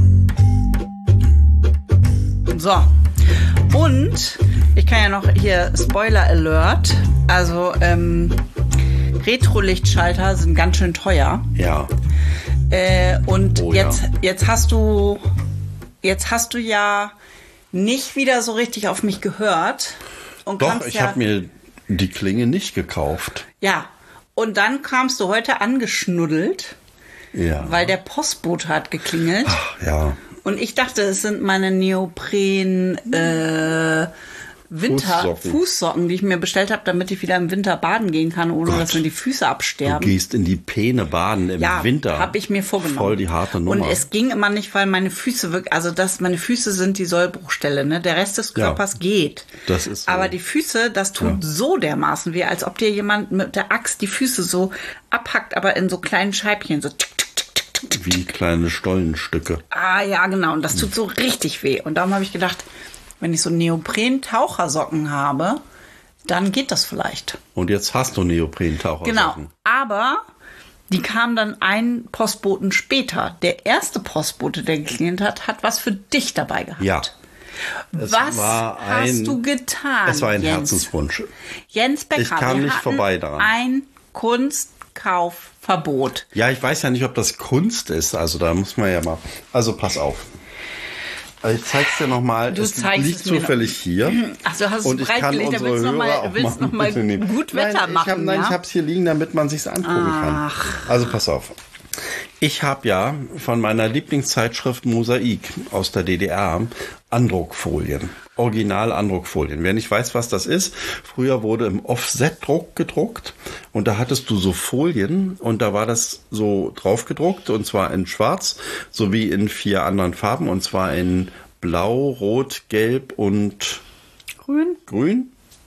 So. Und ich kann ja noch hier Spoiler Alert. Also ähm, Retro-Lichtschalter sind ganz schön teuer. ja. Äh, und Oh ja. jetzt, jetzt hast du jetzt hast du ja nicht wieder so richtig auf mich gehört. Und Doch, ich ja, habe mir die Klinge nicht gekauft. Ja, und dann kamst du heute angeschnuddelt, Ja. weil der Postbote hat geklingelt. Ach, ja. Und ich dachte, es sind meine Neopren äh, Winter Fußsocken. Fußsocken, die ich mir bestellt habe, damit ich wieder im Winter baden gehen kann, ohne Gott. dass mir die Füße Du absterben. gehst in die Peene baden im Ja, Winter. habe ich mir vorgenommen. Voll die harte Nummer. Und es ging immer nicht, weil meine Füße wirklich, also das, meine Füße sind die Sollbruchstelle, ne? Der Rest des Ja. Körpers geht. Das ist so. Aber die Füße, das tut Ja. so dermaßen weh, als ob dir jemand mit der Axt die Füße so abhackt, aber in so kleinen Scheibchen, so tick, tick, tick, tick, tick, tick. Wie kleine Stollenstücke. Ah ja, genau. Und das tut so richtig weh. Und darum habe ich gedacht, wenn ich so Neopren-Tauchersocken habe, dann geht das vielleicht. Und jetzt hast du Neopren-Tauchersocken. Genau. Aber die kamen dann einen Postboten später. Der erste Postbote, der geklingelt hat, hat was für dich dabei gehabt. Ja. Es Was war ein- hast du getan? Es war ein Jens? Herzenswunsch. Jens Becker, Ich kam wir nicht hatten vorbei daran. Ein Kunstkaufverbot. Ja, ich weiß ja nicht, ob das Kunst ist. Also da muss man ja mal. Also pass auf. Ich zeig's dir nochmal. Du Es zeigst liegt es mir zufällig hier. Ach, du hast es Und ich kann breitgelegt, da unsere willst du noch Hörer mal- auch willst mal noch mal mitnehmen. gut Wetter nein, machen, Ich hab, nein, ja? ich hab's hier liegen, damit man sich's angucken Ach. kann. Also pass auf. Ich habe ja von meiner Lieblingszeitschrift Mosaik aus der D D R Andruckfolien. Original-Andruckfolien. Wer nicht weiß, was das ist, früher wurde im Offset-Druck gedruckt und da hattest du so Folien und da war das so drauf gedruckt und zwar in schwarz sowie in vier anderen Farben und zwar in blau, rot, gelb und Grün? grün?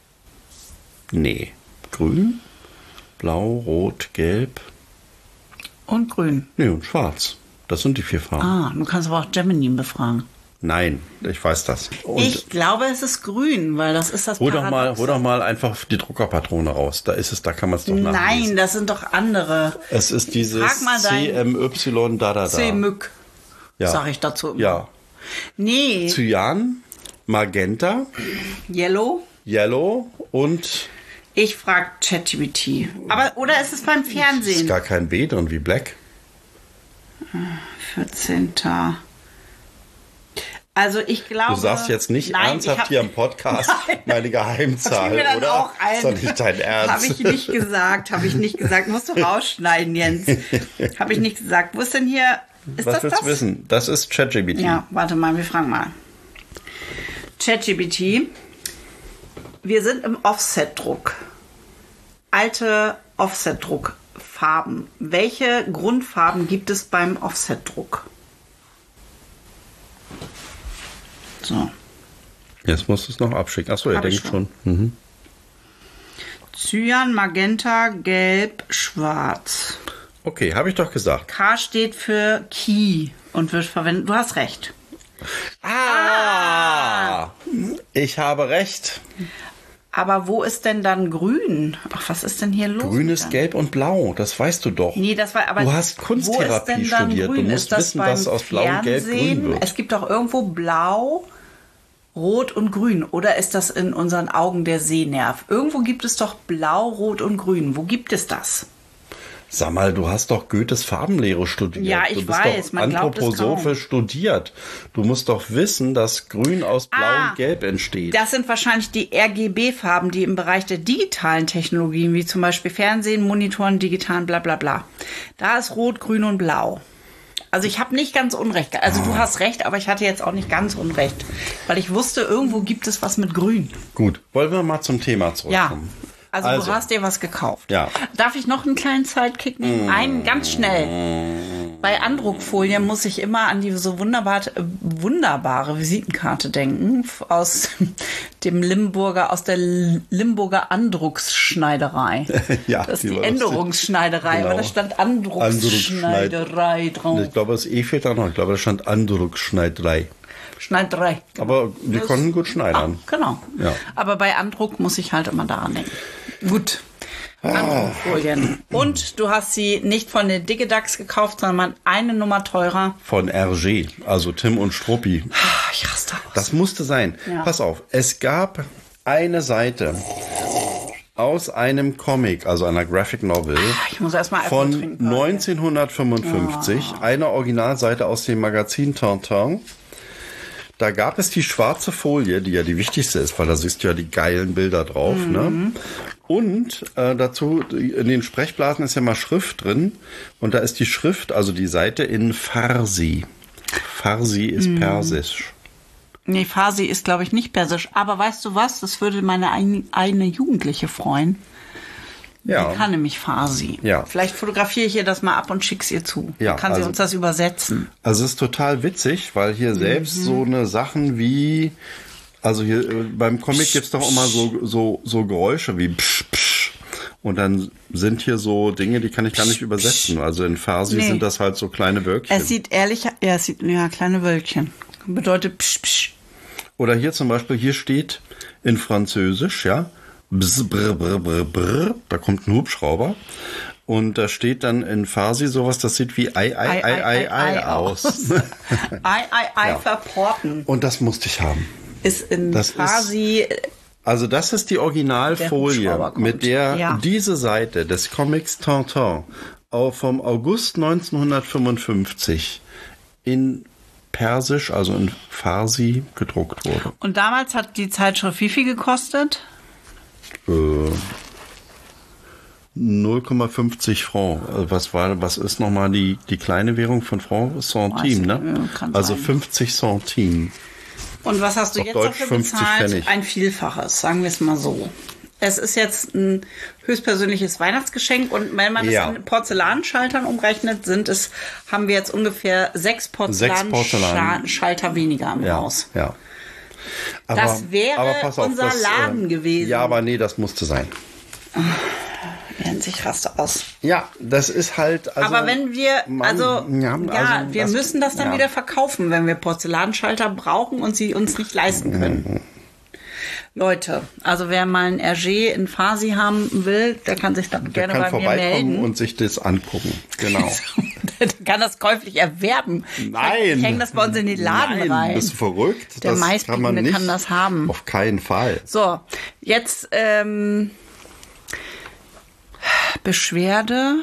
Nee, grün, blau, rot, gelb, Und grün. nee und schwarz. Das sind die vier Farben. Ah, du kannst aber auch Gemini befragen. Nein, ich weiß das. Und Ich glaube, es ist grün, weil das ist das hol doch mal, Paradoxe. hol doch mal einfach die Druckerpatrone raus. Da ist es, da kann man es doch nachlesen. Nein, das sind doch andere. Es ist dieses Frag mal dein- C M Y da da da. C-Mück, ja. sag ich dazu immer. Ja. Nee, Cyan, Magenta, Yellow. Yellow und Ich frag ChatGPT. Aber, oder ist es beim ist Fernsehen? gar kein B drin wie Black. vierzehnter Also ich glaube... Du sagst jetzt nicht Nein, ernsthaft ich hab- hier im Podcast Nein. meine Geheimzahl, Hab ich mir dann oder? auch ein. Ist doch nicht dein Ernst. Habe ich nicht gesagt, habe ich nicht gesagt. Musst du rausschneiden, Jens. Habe ich nicht gesagt. Wo ist denn hier... Ist Was das willst das? du wissen? Das ist ChatGPT. Ja, warte mal, wir fragen mal. ChatGPT. Wir sind im Offset-Druck. Alte Offset-Druck-Farben. Welche Grundfarben gibt es beim Offset-Druck? So. Jetzt musst du es noch abschicken. Achso, ihr Hab ich denkt schon. Mhm. Cyan, Magenta, Gelb, Schwarz. Okay, habe ich doch gesagt. K steht für Key und wird verwendet. Du hast recht. Ah! Ich habe recht. Aber wo ist denn dann grün? Ach, was ist denn hier los? Grün mit ist dann? gelb und blau, das weißt du doch. Nee, das war aber. Du hast Kunsttherapie wo ist denn dann studiert. Grün? Du musst ist das wissen, beim was aus Blau und Gelb Fernsehen? grün wird. Es gibt doch irgendwo Blau, Rot und Grün. Oder ist das in unseren Augen der Sehnerv? Irgendwo gibt es doch Blau, Rot und Grün. Wo gibt es das? Sag mal, du hast doch Goethes Farbenlehre studiert. Ja, ich du bist weiß, doch man glaubt es Anthroposophe kaum. studiert. Du musst doch wissen, dass Grün aus Blau Ah, und Gelb entsteht. Das sind wahrscheinlich die R G B-Farben, die im Bereich der digitalen Technologien, wie zum Beispiel Fernsehen, Monitoren, digitalen, bla bla bla. Da ist Rot, Grün und Blau. Also ich habe nicht ganz Unrecht. ge- Also du hast recht, aber ich hatte jetzt auch nicht ganz Unrecht. Weil ich wusste, irgendwo gibt es was mit Grün. Gut, wollen wir mal zum Thema Ja. zurückkommen. Also, Also. du hast dir was gekauft. Ja. Darf ich noch einen kleinen Sidekick nehmen? Einen ganz schnell. Bei Andruckfolien muss ich immer an die so wunderbar, wunderbare Visitenkarte denken aus dem Limburger, aus der Limburger Andrucksschneiderei. Ja, das ist die die war lustig. Änderungsschneiderei, Genau. aber da stand Andrucksschneiderei drauf. Ich glaube, das E fehlt da noch. Ich glaube, da stand Andruckschneiderei. Schneiderei. Aber die Das- konnten gut Ah, schneidern. genau. Ja. Aber bei Andruck muss ich halt immer daran denken. Gut. Andruckfolien. Und du hast sie nicht von den Digidax gekauft, sondern eine Nummer teurer. Von R G, also Tim und Struppi. Ah, Ich raste aus. Das musste sein. Ja. Pass auf, es gab eine Seite aus einem Comic, also einer Graphic Novel, Ich muss erstmal von trinken. neunzehnhundertfünfundfünfzig, Ah. eine Originalseite aus dem Magazin Tintin. Da gab es die schwarze Folie, die ja die wichtigste ist, weil da siehst du ja die geilen Bilder drauf. Mhm. Ne? Und äh, dazu, in den Sprechblasen ist ja mal Schrift drin. Und da ist die Schrift, also die Seite in Farsi. Farsi ist mhm. Persisch. Nee, Farsi ist, glaube ich, nicht Persisch. Aber weißt du was? Das würde meine ein, eine Jugendliche freuen. Ja. Die kann nämlich Farsi. Ja. Vielleicht fotografiere ich ihr das mal ab und schick's ihr zu. Ja, dann kann sie also, uns das übersetzen. Also es ist total witzig, weil hier mhm. selbst so eine Sachen wie, also hier beim Comic gibt's doch immer so, so, so Geräusche wie psch, psch. Und dann sind hier so Dinge, die kann ich gar nicht übersetzen. Also in Farsi nee. sind das halt so kleine Wölkchen. Es sieht ehrlich, ja, es sieht, ja, kleine Wölkchen. Bedeutet psch, psch. Oder hier zum Beispiel, hier steht in Französisch, ja, Bzz, brr, brr, brr, brr, da kommt ein Hubschrauber und da steht dann in Farsi sowas, das sieht wie Ei, Ei, Ei, Ei, Ei aus. Ei, Ei, Ei ja. verporten. Und das musste ich haben. Ist in das Farsi... Ist, also das ist die Originalfolie, mit der ja. diese Seite des Comics Tintin vom August neunzehnhundertfünfundfünfzig in Persisch, also in Farsi, gedruckt wurde. Und damals hat die Zeitschrift wie viel gekostet? null Komma fünfzig Franc. Was war, was ist nochmal die, die kleine Währung von Franc? Centime, ne? Also fünfzig Centime. Und was hast du auf jetzt Deutsch dafür bezahlt? Pfennig. Ein Vielfaches, sagen wir es mal so. Es ist jetzt ein höchstpersönliches Weihnachtsgeschenk und wenn man ja. es in Porzellanschaltern umrechnet, sind es, haben wir jetzt ungefähr sechs Porzellanschalter weniger im ja, Haus. Ja. Aber, das wäre aber auf, unser das, Laden äh, gewesen. Ja, aber nee, das musste sein. Werden sich fast aus. Ja, das ist halt. Also, aber wenn wir, also, Mann, ja, ja also wir das, müssen das dann ja. wieder verkaufen, wenn wir Porzellanschalter brauchen und sie uns nicht leisten können. Mhm. Leute, also wer mal ein R G in Farsi haben will, der kann sich dann der gerne kann bei mir melden und sich das angucken. Genau. Der kann das käuflich erwerben. Nein. Ich hänge das bei uns in den Laden Nein, rein. Bist du verrückt? Der das meistbietende kann, kann das haben. Auf keinen Fall. So, jetzt ähm, Beschwerde.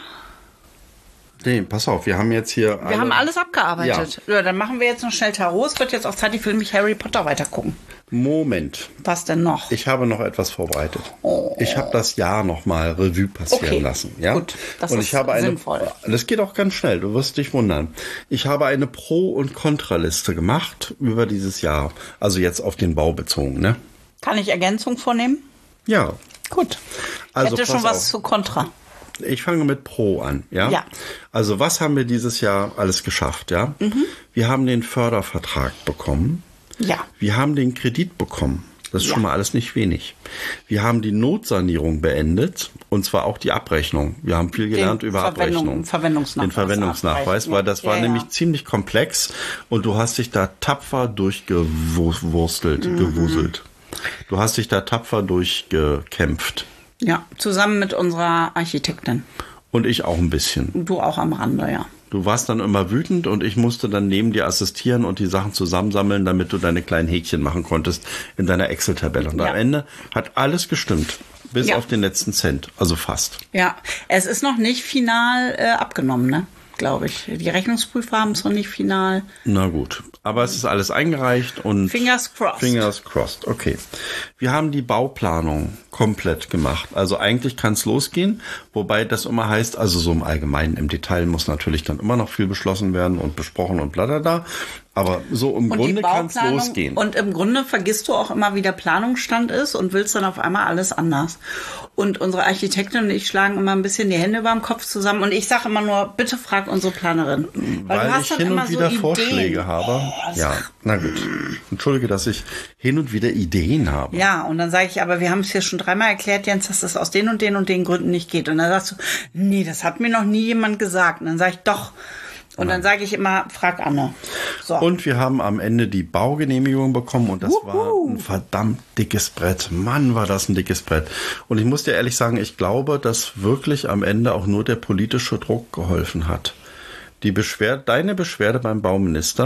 Nee, pass auf, wir haben jetzt hier... Wir alle, haben alles abgearbeitet. Ja. Ja, dann machen wir jetzt noch schnell Tarot. Es wird jetzt auch Zeit, ich will mich Harry Potter weiter gucken. Moment. Was denn noch? Ich habe noch etwas vorbereitet. Oh. Ich habe das Jahr noch mal Revue passieren okay. lassen. Ja? Gut, das und ist ich habe eine, sinnvoll. Das geht auch ganz schnell, du wirst dich wundern. Ich habe eine Pro- und Kontraliste gemacht über dieses Jahr. Also jetzt auf den Bau bezogen. Ne? Kann ich Ergänzung vornehmen? Ja. Gut. Also, hätte schon was auf. zu Kontra. Ich fange mit Pro an, ja? Ja. Also was haben wir dieses Jahr alles geschafft, ja? Mhm. Wir haben den Fördervertrag bekommen. Ja. Wir haben den Kredit bekommen. Das ist ja. schon mal alles nicht wenig. Wir haben die Notsanierung beendet und zwar auch die Abrechnung. Wir haben viel gelernt den über Verwendung, Abrechnung. Verwendungsnachweis. Den Verwendungsnachweis, weil das war ja, nämlich ja. ziemlich komplex und du hast dich da tapfer durchgewurstelt, mhm. gewuselt. Du hast dich da tapfer durchgekämpft. Ja, zusammen mit unserer Architektin. Und ich auch ein bisschen. Du auch am Rande, ja. Du warst dann immer wütend und ich musste dann neben dir assistieren und die Sachen zusammensammeln, damit du deine kleinen Häkchen machen konntest in deiner Excel-Tabelle. Und ja. am Ende hat alles gestimmt. Bis ja. auf den letzten Cent. Also fast. Ja, es ist noch nicht final äh, abgenommen, ne? Glaube ich. Die Rechnungsprüfer haben es noch nicht final. Na gut. Aber es ist alles eingereicht und... Fingers crossed. Fingers crossed, okay. Wir haben die Bauplanung komplett gemacht. Also eigentlich kann es losgehen, wobei das immer heißt, also so im Allgemeinen, im Detail muss natürlich dann immer noch viel beschlossen werden und besprochen und bla bla bla. Aber so im und Grunde kann es losgehen. Und im Grunde vergisst du auch immer, wie der Planungsstand ist und willst dann auf einmal alles anders. Und unsere Architektin und ich schlagen immer ein bisschen die Hände über dem Kopf zusammen. Und ich sage immer nur, bitte frag unsere Planerin. Weil, Weil du hast ich hin und wieder so Vorschläge habe. Oh, ja, na gut. Entschuldige, dass ich hin und wieder Ideen habe. Ja, und dann sage ich, aber wir haben es hier schon dreimal erklärt, Jens, dass das aus den und den und den Gründen nicht geht. Und dann sagst du, nee, das hat mir noch nie jemand gesagt. Und dann sage ich, doch. Und dann sage ich immer, frag Anne. So. Und wir haben am Ende die Baugenehmigung bekommen und das Wuhu. war ein verdammt dickes Brett. Mann, war das ein dickes Brett. Und ich muss dir ehrlich sagen, ich glaube, dass wirklich am Ende auch nur der politische Druck geholfen hat. Die Beschwerde, deine Beschwerde beim Bauminister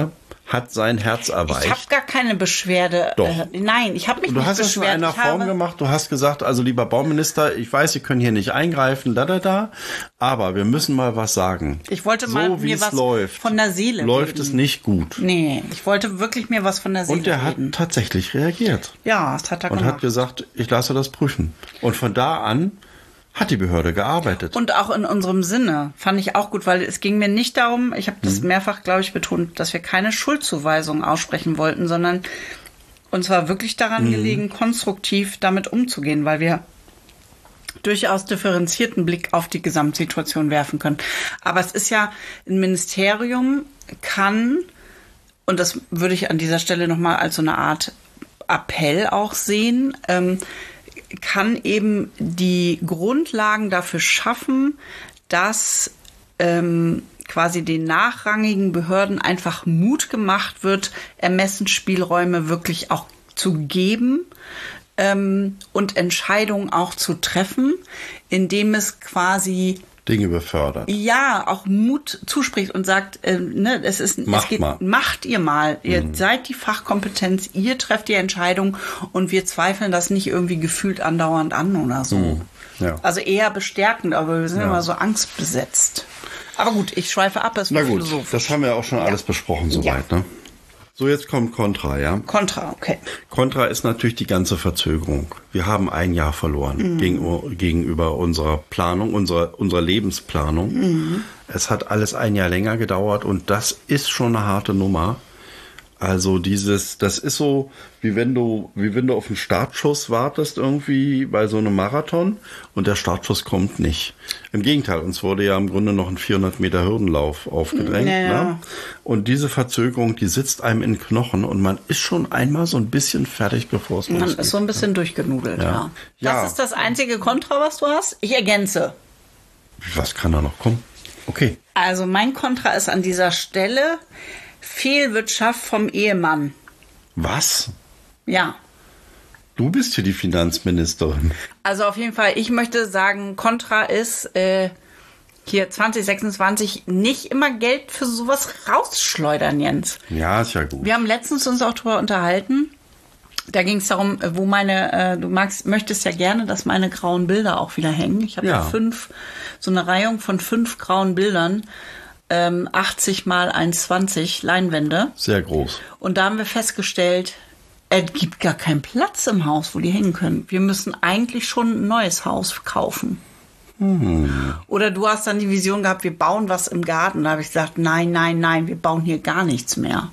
hat sein Herz erweicht. Ich habe gar keine Beschwerde. Doch. Äh, nein, ich habe mich Du nicht hast es in beschwert. einer Ich Form habe, gemacht. Du hast gesagt, also lieber Bauminister, ich weiß, Sie können hier nicht eingreifen, da, da, da, aber wir müssen mal was sagen. Ich wollte so, mal wie mir es was läuft, von der Seele läuft reden. es nicht gut. Nee, ich wollte wirklich mir was von der Seele Und er hat reden. tatsächlich reagiert. Ja, das hat er Und gemacht. hat gesagt, ich lasse das prüfen. Und von da an hat die Behörde gearbeitet. Und auch in unserem Sinne fand ich auch gut, weil es ging mir nicht darum, ich habe das Mhm. mehrfach, glaube ich, betont, dass wir keine Schuldzuweisung aussprechen wollten, sondern uns war wirklich daran Mhm. gelegen, konstruktiv damit umzugehen, weil wir durchaus differenzierten Blick auf die Gesamtsituation werfen können. Aber es ist ja, ein Ministerium kann, und das würde ich an dieser Stelle nochmal als so eine Art Appell auch sehen, ähm, kann eben die Grundlagen dafür schaffen, dass ähm, quasi den nachrangigen Behörden einfach Mut gemacht wird, Ermessensspielräume wirklich auch zu geben ähm, und Entscheidungen auch zu treffen, indem es quasi Dinge befördert. ja auch Mut zuspricht und sagt, äh, ne, es ist, Macht es geht, mal. macht ihr mal, ihr mhm. seid die Fachkompetenz, ihr trefft die Entscheidung und wir zweifeln das nicht irgendwie gefühlt andauernd an oder so. Mhm. Ja. Also eher bestärkend, aber wir sind Ja. immer so angstbesetzt. Aber gut, ich schweife ab, es Na wird gut, philosophisch. das haben wir auch schon alles besprochen soweit, ne? So, jetzt kommt Contra, ja? Contra, okay. Contra ist natürlich die ganze Verzögerung. Wir haben ein Jahr verloren Mhm. gegenüber, gegenüber unserer Planung, unserer, unserer Lebensplanung. Mhm. Es hat alles ein Jahr länger gedauert und das ist schon eine harte Nummer. Also dieses, das ist so, wie wenn du, wie wenn du auf einen Startschuss wartest irgendwie bei so einem Marathon und der Startschuss kommt nicht. Im Gegenteil, uns wurde ja im Grunde noch ein vierhundert Meter Hürdenlauf aufgedrängt. Ja. Ne? Und diese Verzögerung, die sitzt einem in den Knochen und man ist schon einmal so ein bisschen fertig, bevor es Man losgeht. ist so ein bisschen durchgenudelt, Ja. ja. Ja. Das ist das einzige Contra, was du hast? Ich ergänze. Was kann da noch kommen? Okay. Also mein Kontra ist an dieser Stelle Fehlwirtschaft vom Ehemann. Was? Ja. Du bist hier die Finanzministerin. Also auf jeden Fall, ich möchte sagen, Kontra ist äh, hier zwanzig sechsundzwanzig nicht immer Geld für sowas rausschleudern, Jens. Ja, ist ja gut. Wir haben letztens uns auch drüber unterhalten. Da ging es darum, wo meine, äh, du magst, möchtest ja gerne, dass meine grauen Bilder auch wieder hängen. Ich habe ja. Ja. fünf, so eine Reihung von fünf grauen Bildern, ähm, achtzig mal hundertzwanzig Leinwände. Sehr groß. Und da haben wir festgestellt, es gibt gar keinen Platz im Haus, wo die hängen können. Wir müssen eigentlich schon ein neues Haus kaufen. Hm. Oder du hast dann die Vision gehabt, wir bauen was im Garten. Da habe ich gesagt, nein, nein, nein, wir bauen hier gar nichts mehr.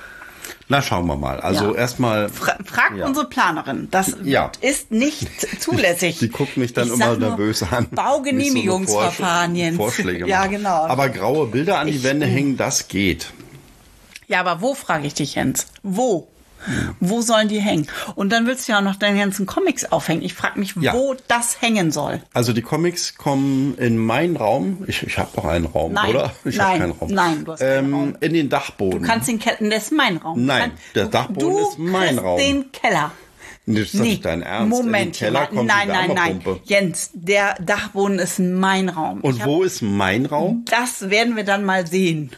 Na, schauen wir mal. Also Ja. erstmal. Fra frag Ja. unsere Planerin. Das Ja. ist nicht zulässig. Die guckt mich dann Ich immer sag nur, nervös an. Baugenehmigungsverfahren, Nicht so eine Jens. Vorschläge Ja, machen. genau. Aber graue Bilder an die Ich- Wände hängen, das geht. Ja, aber wo, frage ich dich, Jens? Wo? Wo sollen die hängen? Und dann willst du ja auch noch deine ganzen Comics aufhängen. Ich frage mich, Ja. wo das hängen soll. Also die Comics kommen in meinen Raum. Ich, ich habe doch einen Raum, Nein. oder? Ich Nein. habe keinen Raum. Nein, du hast keinen ähm, Raum. In den Dachboden. Du kannst den Keller, das ist mein Raum. Nein, du der Dachboden du ist mein kriegst Raum. den Keller. Das ist doch nicht dein Ernst. Moment, in den Keller nein, kommt nein, die nein, nein. Wärmepumpe. Jens, der Dachboden ist mein Raum. Und Ich hab- wo ist mein Raum? Das werden wir dann mal sehen.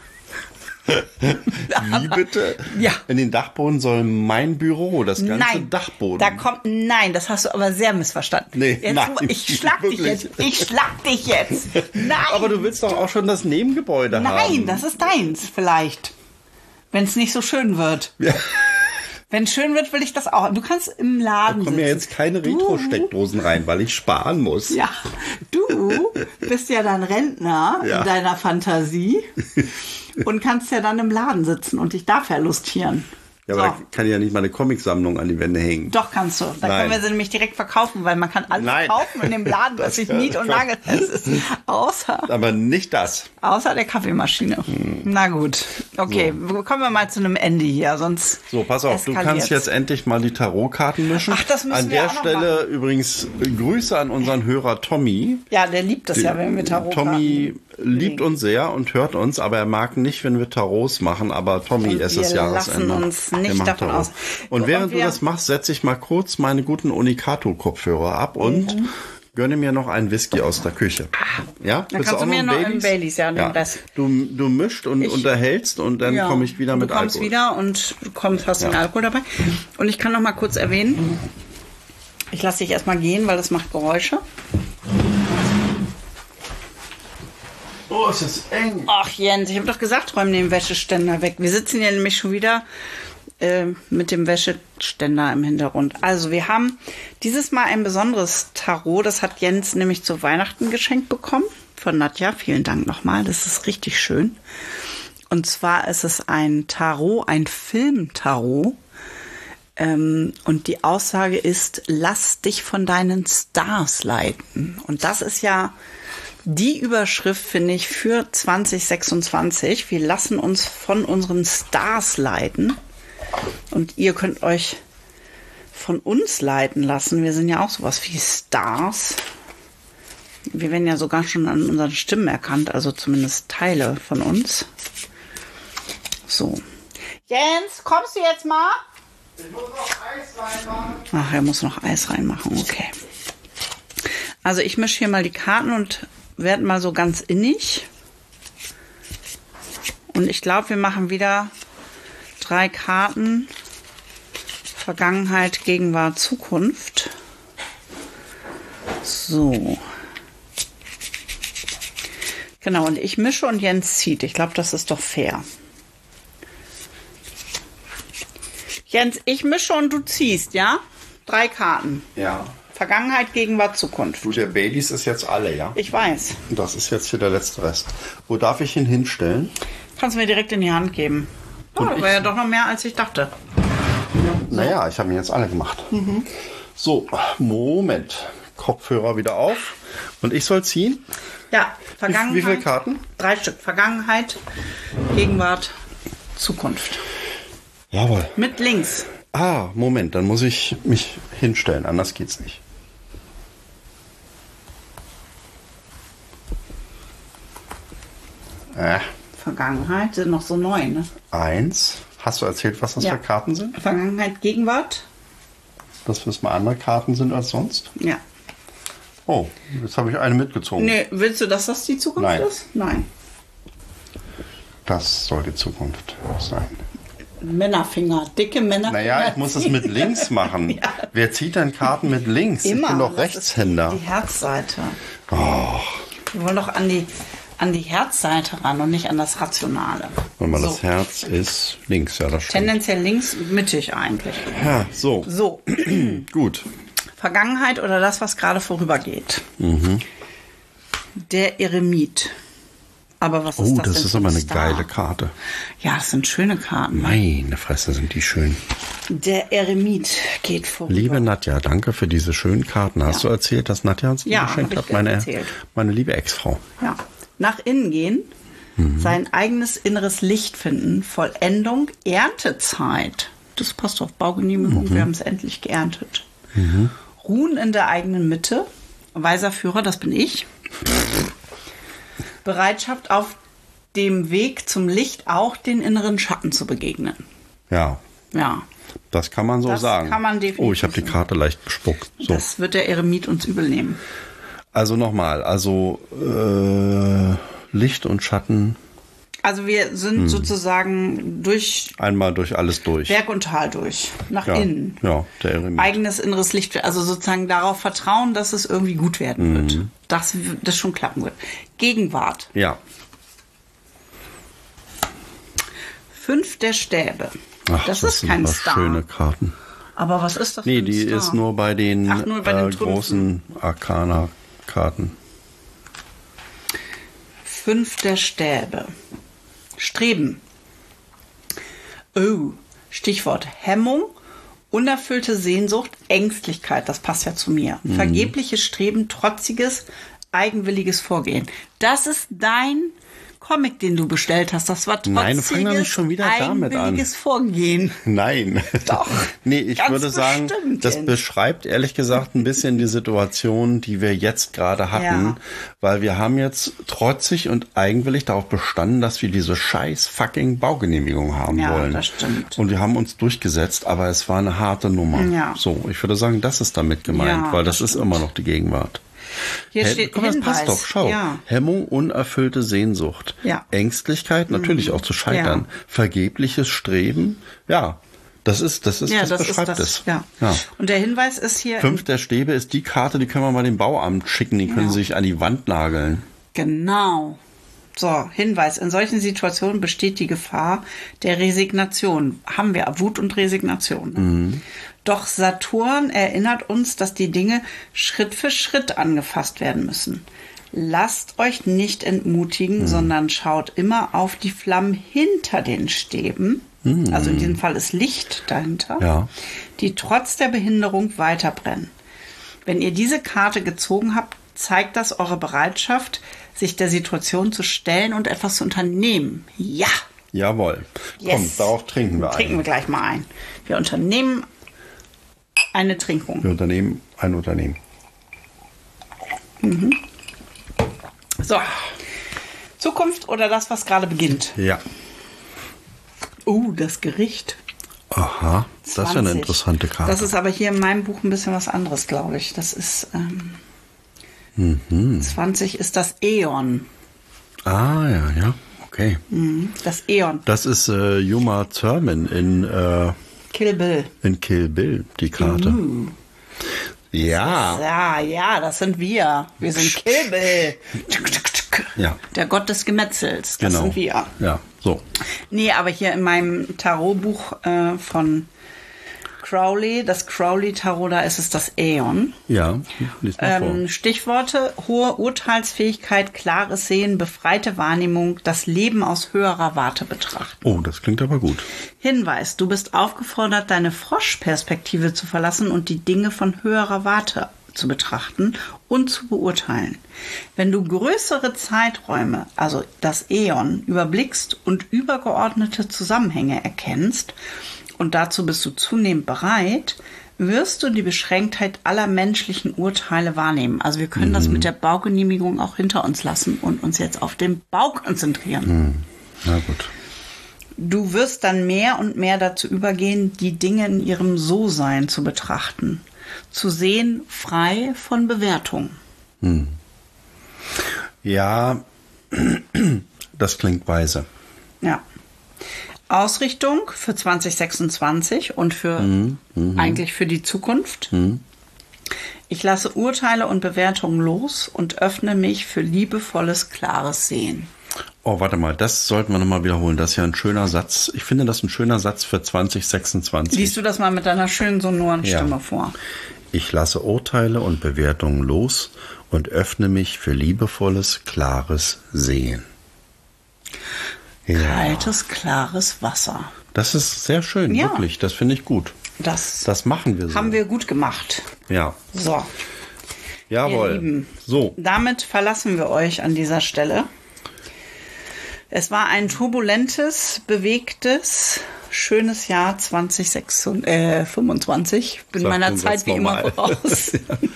Wie bitte? Ja. In den Dachboden soll mein Büro, das ganze Nein, Dachboden. da kommt, nein, das hast du aber sehr missverstanden. Nee, jetzt, nein, ich schlag dich wirklich. jetzt, ich schlag dich jetzt. Nein, Aber du willst doch auch schon das Nebengebäude haben. nein, das ist deins vielleicht. Wenn es nicht so schön wird. Ja. Wenn es schön wird, will ich das auch. Du kannst im Laden Da kommen ja sitzen. jetzt keine Du- Retro-Steckdosen rein, weil ich sparen muss. Ja, du bist ja dann Rentner Ja. in deiner Fantasie und kannst ja dann im Laden sitzen und dich da verlustieren. Ja, aber So. da kann ich ja nicht meine Comicsammlung an die Wände hängen. Doch, kannst du. Dann Nein. können wir sie nämlich direkt verkaufen, weil man kann alles Nein. kaufen in dem Laden, was Das sich kann- nied- und nagelfest ist. Außer, Aber nicht das. außer der Kaffeemaschine. Hm. Na gut. Okay, kommen wir mal zu einem Ende hier, sonst So, pass auf, du eskaliert's. kannst jetzt endlich mal die Tarotkarten mischen. Ach, das müssen An wir der auch noch Stelle übrigens Grüße an unseren Hörer Tommy. Ja, der liebt es ja, wenn wir Tarotkarten Tommy liebt legen. uns sehr und hört uns, aber er mag nicht, wenn wir Tarots machen. Aber Tommy, Und es wir ist Jahresende. lassen uns nicht Er macht davon Tarot. aus. Und Und während du wir- das machst, setze ich mal kurz meine guten Unicato-Kopfhörer ab und Mhm. gönne mir noch einen Whisky aus der Küche. Ja, dann kannst du mir noch einen Baileys, ja, ja. Den Rest. Du, du mischt und Ich- unterhältst und dann Ja, komme ich wieder mit du kommst Alkohol. wieder und du kommst, hast den Ja. Alkohol dabei. Und ich kann noch mal kurz erwähnen, ich lasse dich erstmal gehen, weil das macht Geräusche. Oh, es ist eng. Ach Jens, ich habe doch gesagt, räum den Wäscheständer weg. Wir sitzen ja nämlich schon wieder äh, mit dem Wäscheständer im Hintergrund. Also wir haben dieses Mal ein besonderes Tarot. Das hat Jens nämlich zu Weihnachten geschenkt bekommen von Nadja. Vielen Dank nochmal, das ist richtig schön. Und zwar ist es ein Tarot, ein Film-Tarot. Ähm, und die Aussage ist, lass dich von deinen Stars leiten. Und das ist ja die Überschrift, finde ich, für zwanzig sechsundzwanzig. Wir lassen uns von unseren Stars leiten. Und ihr könnt euch von uns leiten lassen. Wir sind ja auch sowas wie Stars. Wir werden ja sogar schon an unseren Stimmen erkannt, also zumindest Teile von uns. So. Jens, kommst du jetzt mal? Ich muss noch Eis reinmachen. Ach, er muss noch Eis reinmachen, okay. Also ich mische hier mal die Karten und werde mal so ganz innig. Und ich glaube, wir machen wieder drei Karten. Vergangenheit, Gegenwart, Zukunft. So. Genau, und ich mische und Jens zieht. Ich glaube, das ist doch fair. Jens, ich mische und du ziehst, ja? Drei Karten. Ja. Vergangenheit, Gegenwart, Zukunft. Du, der Baileys ist jetzt alle, ja? Ich weiß. Das ist jetzt hier der letzte Rest. Wo darf ich ihn hinstellen? Kannst du mir direkt in die Hand geben. Oh, das war ja doch noch mehr, als ich dachte. Naja, ich habe ihn jetzt alle gemacht. So, Moment. Kopfhörer wieder auf. Und ich soll ziehen? Ja, Wie, Vergangenheit. wie viele Karten? Drei Stück. Vergangenheit, Gegenwart, Zukunft. Jawohl. Mit links. Ah, Moment, dann muss ich mich hinstellen, anders geht's nicht. Äh, Vergangenheit sind noch so neu, ne? eins. Hast du erzählt, was das Ja. für Karten sind? Vergangenheit, Gegenwart. Dass es mal andere Karten sind als sonst? Ja. Oh, jetzt habe ich eine mitgezogen. Nee, willst du, dass das die Zukunft Nein. ist? Nein. Das soll die Zukunft sein. Männerfinger, dicke Männerfinger. Naja, ich muss es mit links machen. Ja. Wer zieht denn Karten mit links? Immer. Ich bin doch Das ist Rechtshänder. Die Herzseite. Oh, Wir wollen doch an die, an die Herzseite ran und nicht an das Rationale. warte mal, So. das Herz ist links, ja, das stimmt. Tendenziell links, mittig eigentlich. Ja, so, So, gut. Vergangenheit oder das, was gerade vorübergeht. Mhm. Der Eremit. Aber was ist Oh, das das denn ist für ein aber eine Star? geile Karte. Ja, das sind schöne Karten. Meine Fresse, sind die schön. Der Eremit geht vorüber. Liebe Nadja, danke für diese schönen Karten. Hast Ja. du erzählt, dass Nadja uns die Ja, geschenkt hab ich hat? Meine, erzählt. meine liebe Ex-Frau. Ja. Nach innen gehen, Mhm. sein eigenes inneres Licht finden, Vollendung, Erntezeit. Das passt auf Baugenehmigung, Mhm. wir haben es endlich geerntet. Ruhen in der eigenen Mitte, weiser Führer, das bin ich. Bereitschaft auf dem Weg zum Licht auch den inneren Schatten zu begegnen. Ja, Ja, das kann man so Das sagen. kann man definitiv oh, ich habe die sagen. Karte leicht bespuckt. So. das wird der Eremit uns übel nehmen. Also nochmal, also äh, Licht und Schatten Also wir sind Hm. sozusagen durch einmal durch alles durch. Berg und Tal durch, nach ja, innen. ja, der Eremit. Eigenes inneres Licht, also sozusagen darauf vertrauen, dass es irgendwie gut werden Mhm. wird. Dass das schon klappen wird. Gegenwart. Ja. Fünf der Stäbe. Ach, das, das ist sind kein aber Star. schöne Karten. Aber was ist das Nee, für ein die Star? ist nur bei den, Ach, nur bei den äh, Trümpfen. großen Arcana-Karten. Fünf der Stäbe. Streben. Oh, Stichwort Hemmung, unerfüllte Sehnsucht, Ängstlichkeit, das passt ja zu mir. Mhm. Vergebliches Streben, trotziges, eigenwilliges Vorgehen. Das ist dein Comic, den du bestellt hast. Das war trotziges, Nein, fang doch nicht schon wieder damit an. eigenwilliges Vorgehen. Nein. Doch. Nee, ich Ganz würde sagen, bestimmt, das Jens. beschreibt ehrlich gesagt ein bisschen die Situation, die wir jetzt gerade hatten. Ja. Weil wir haben jetzt trotzig und eigenwillig darauf bestanden, dass wir diese scheiß fucking Baugenehmigung haben Ja, wollen. das stimmt. Und wir haben uns durchgesetzt, aber es war eine harte Nummer. Ja. So, ich würde sagen, das ist damit gemeint, Ja, weil das, das ist immer noch die Gegenwart. Hier Hä- steht Guck mal, das Hinweis. passt doch. Schau. Ja. Hemmung, unerfüllte Sehnsucht. Ja. Ängstlichkeit, natürlich auch zu scheitern. Ja. Vergebliches Streben. Ja, das ist, das ist, Ja, das, das ist beschreibt das. es. Ja. Ja. Und der Hinweis ist hier. Fünf der Stäbe ist die Karte, die können wir mal dem Bauamt schicken. Die können Ja. sich an die Wand nageln. Genau. So, Hinweis. In solchen Situationen besteht die Gefahr der Resignation. Haben wir Wut und Resignation. Ne? Mhm. Doch Saturn erinnert uns, dass die Dinge Schritt für Schritt angefasst werden müssen. Lasst euch nicht entmutigen, Mhm. sondern schaut immer auf die Flammen hinter den Stäben. Mhm. Also in diesem Fall ist Licht dahinter, Ja. die trotz der Behinderung weiterbrennen. Wenn ihr diese Karte gezogen habt, zeigt das eure Bereitschaft, sich der Situation zu stellen und etwas zu unternehmen. Ja, Jawohl. Yes. Komm, darauf trinken wir trinken wir ein. gleich mal ein. Wir unternehmen eine Trinkung. Wir unternehmen ein Unternehmen. So, Zukunft oder das, was gerade beginnt? Ja. Uh, das Gericht. Aha, das ist ja eine zwanzig. interessante Karte. Das ist aber hier in meinem Buch ein bisschen was anderes, glaube ich. Das ist ähm, Mhm. zwanzig ist das Äon. Ah, ja, ja. Okay. Mhm, das Äon. Das ist äh, Uma Thurman in, äh, Kill Bill. in Kill Bill, die Karte. Uh. Ja. Ja, ja, das sind wir. Wir sind Kill Bill. Ja. Der Gott des Gemetzels. Das Genau. sind wir. Ja, so. Nee, aber hier in meinem Tarotbuch äh, von Crowley, das Crowley-Tarot, da ist es das Äon. Ja, lies mal Ähm, Stichworte: hohe Urteilsfähigkeit, klares Sehen, befreite Wahrnehmung, das Leben aus höherer Warte betrachten. vor. Oh, das klingt aber gut. Hinweis: Du bist aufgefordert, deine Froschperspektive zu verlassen und die Dinge von höherer Warte zu betrachten und zu beurteilen. Wenn du größere Zeiträume, also das Äon, überblickst und übergeordnete Zusammenhänge erkennst, und dazu bist du zunehmend bereit, wirst du die Beschränktheit aller menschlichen Urteile wahrnehmen. Also wir können mhm. das mit der Baugenehmigung auch hinter uns lassen und uns jetzt auf den Bau konzentrieren. Mhm. Na gut. Du wirst dann mehr und mehr dazu übergehen, die Dinge in ihrem So-Sein zu betrachten. Zu sehen, frei von Bewertung. Hm. Ja, das klingt weise. Ja. Ausrichtung für zwanzig sechsundzwanzig und für Mhm. Mhm. eigentlich für die Zukunft. Mhm. Ich lasse Urteile und Bewertungen los und öffne mich für liebevolles, klares Sehen. Oh, warte mal, das sollten wir nochmal wiederholen. Das ist ja ein schöner Satz. Ich finde das ein schöner Satz für zwanzig sechsundzwanzig. Liest du das mal mit deiner schönen sonoren Ja. Stimme vor? Ich lasse Urteile und Bewertungen los und öffne mich für liebevolles, klares Sehen. Ja, Kaltes, klares Wasser. das ist sehr schön, Ja. wirklich. Das finde ich gut. Das, Das machen wir so. haben wir gut gemacht. Ja, So, jawohl. Ihr Lieben. So, damit verlassen wir euch an dieser Stelle. Es war ein turbulentes, bewegtes, schönes Jahr zwanzig fünfundzwanzig. Bin Sag meiner den Zeit Satz wie immer nochmal. voraus.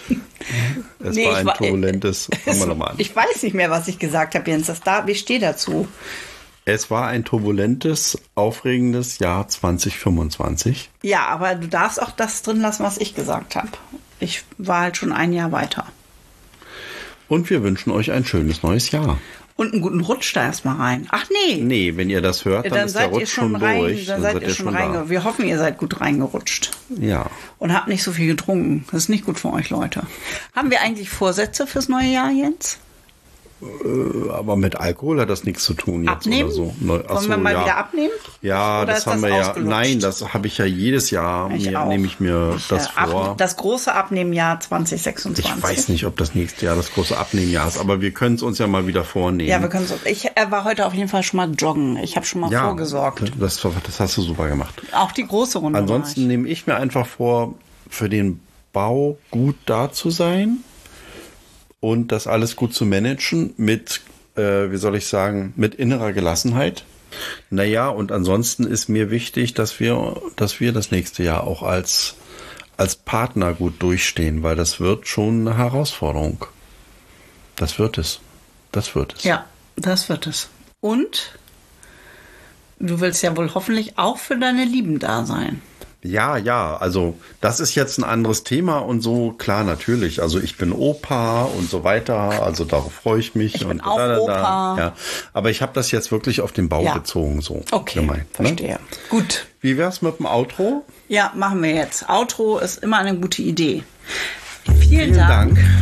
es Nee, war ich ein war- turbulentes. Fangen wir nochmal an. Ich weiß nicht mehr, was ich gesagt habe, Jens. Das da, ich stehe dazu. Es war ein turbulentes, aufregendes Jahr zwanzig fünfundzwanzig. Ja, aber du darfst auch das drin lassen, was ich gesagt habe. Ich war halt schon ein Jahr weiter. Und wir wünschen euch ein schönes neues Jahr. Und einen guten Rutsch da erstmal rein. Ach nee. Nee, wenn ihr das hört, dann, Dann ist der seid ihr Rutsch schon schon rein, durch. dann seid ihr schon reingerutscht. Wir hoffen, ihr seid gut reingerutscht. Ja. Und habt nicht so viel getrunken. Das ist nicht gut für euch, Leute. Haben wir eigentlich Vorsätze fürs neue Jahr, Jens? Aber mit Alkohol hat das nichts zu tun jetzt Abnehmen? oder so. Neu- ach Wollen so, wir mal ja. wieder abnehmen? Ja, Oder das ist haben das wir ja. ausgelutscht? Nein, das habe ich ja jedes Jahr. Ich Mir, auch. nehme ich mir das Äh, ab- vor. Das große Abnehmjahr zwanzig sechsundzwanzig. Ich weiß nicht, ob das nächste Jahr das große Abnehmjahr ist, aber wir können es uns ja mal wieder vornehmen. Ja, wir können so. Ich äh, war heute auf jeden Fall schon mal joggen. Ich habe schon mal Ja, vorgesorgt. Das, das hast du super gemacht. Auch die große Runde. Ansonsten war nehme ich mir einfach vor, für den Bau gut da zu sein und das alles gut zu managen mit, äh, wie soll ich sagen, mit innerer Gelassenheit. Naja, und ansonsten ist mir wichtig, dass wir, dass wir das nächste Jahr auch als, als Partner gut durchstehen, weil das wird schon eine Herausforderung. Das wird es. Das wird es. ich. Ja, das wird es. Und du willst ja wohl hoffentlich auch für deine Lieben da sein. Ja, ja, also das ist jetzt ein anderes Thema und so, klar, natürlich. Also ich bin Opa und so weiter, also darauf freue ich mich. Ich bin und auch da, da, da. Opa. Ja. Aber ich habe das jetzt wirklich auf den Bau Ja. bezogen, so Okay, gemeint. verstehe. Ne? Gut. Wie wär's mit dem Outro? Ja, machen wir jetzt. Outro ist immer eine gute Idee. Vielen, Vielen Dank, Dank.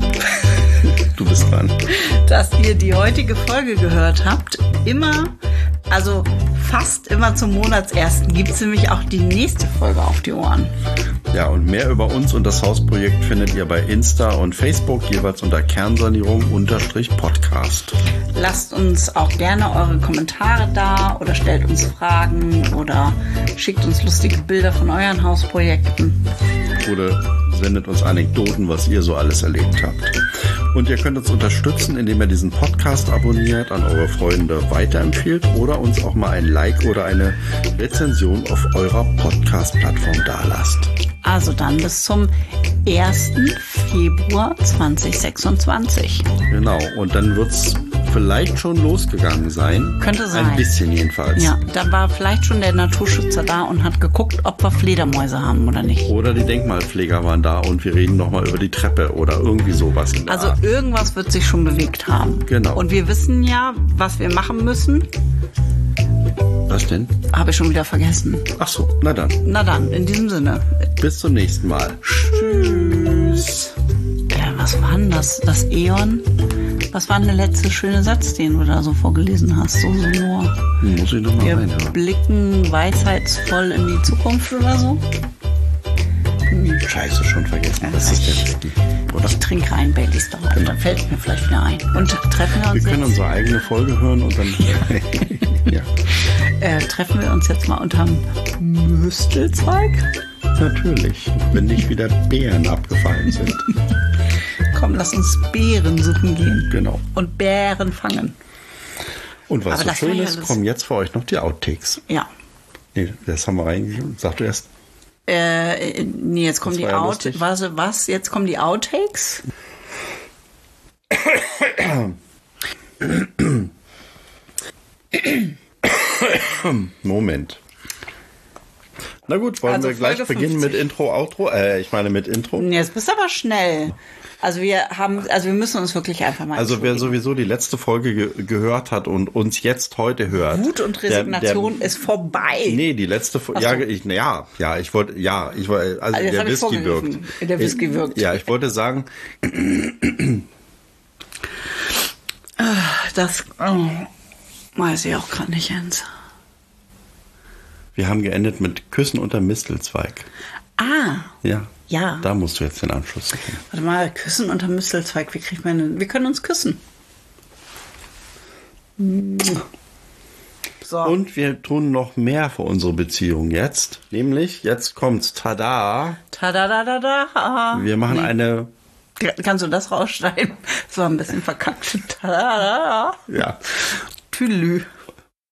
Du bist dran. dass ihr die heutige Folge gehört habt. Immer, also fast immer zum Monatsersten gibt es nämlich auch die nächste Folge auf die Ohren. Ja, und mehr über uns und das Hausprojekt findet ihr bei Insta und Facebook jeweils unter Kernsanierung-Podcast. Lasst uns auch gerne eure Kommentare da oder stellt uns Fragen oder schickt uns lustige Bilder von euren Hausprojekten. Oder sendet uns Anekdoten, was ihr so alles erlebt habt. Und ihr könnt uns unterstützen, indem ihr diesen Podcast abonniert, an eure Freunde weiterempfehlt oder uns auch mal ein Like oder eine Rezension auf eurer Podcast-Plattform dalasst. Also dann bis zum ersten Februar zweitausendsechsundzwanzig. Genau, und dann wird's vielleicht schon losgegangen sein. Könnte sein. Ein bisschen jedenfalls. Ja, da war vielleicht schon der Naturschützer da und hat geguckt, ob wir Fledermäuse haben oder nicht. Oder die Denkmalpfleger waren da und wir reden nochmal über die Treppe oder irgendwie sowas in der Also Art. irgendwas wird sich schon bewegt haben. Genau. Und wir wissen ja, was wir machen müssen. Was denn? Habe ich schon wieder vergessen. Ach so, na dann. Na dann, in diesem Sinne. Bis zum nächsten Mal. Tschüss. Ja, was war denn das? Das Eon? Was war denn der letzte schöne Satz, den du da so vorgelesen hast? So sonor. Muss ich nochmal Wir reinhören. blicken weisheitsvoll in die Zukunft oder so. Scheiße, schon vergessen. Das ist der Whisky, oder? Ich trinke rein Baileys darauf, dann fällt es mir vielleicht wieder ein. Und treffen wir Wir uns können jetzt, unsere eigene Folge hören und dann... ja, äh, treffen wir uns jetzt mal unterm Mistelzweig? natürlich. Wenn nicht wieder Beeren abgefallen sind. Komm, lass uns Beeren suchen gehen. Genau. Und Bären fangen. Und was Aber so das schön war ja ist, alles- kommen jetzt für euch noch die Outtakes. Ja. Nee, das haben wir reingegeben. Sag du erst. Äh, nee, jetzt kommen Das die war ja Out lustig. was, was? Jetzt kommen die Outtakes? Moment. Na gut, wollen Also wir gleich Folge beginnen mit fünfzig. Intro, Outro? Äh, ich meine mit Intro. Nee, jetzt bist du aber schnell. Also wir haben, also wir müssen uns wirklich einfach mal Also wer entschuldigen. sowieso die letzte Folge ge gehört hat und uns jetzt heute hört. Wut und der- Resignation der, ist vorbei. Nee, die letzte Folge. Ach Ja, so. ich, ja, ja, ich wollte, ja, ich wollte, also Also das der hab ich Whisky wirkt. vorgegriffen. Der Whisky wirkt. Ja, ich wollte sagen, Das oh, weiß ich auch gerade nicht, Jens. wir haben geendet mit Küssen unter Mistelzweig. Ah, Ja. ja. Da musst du jetzt den Anschluss suchen. Warte mal, küssen unter Mistelzweig. Wie kriegt man denn? Wir können uns küssen. So. Und wir tun noch mehr für unsere Beziehung jetzt. Nämlich, jetzt kommt's, tada. Tadadadada. Wir machen Nee. eine, Kannst du das rausschneiden? Das war ein bisschen verkackt. Tadadada. ja. Tüdelü.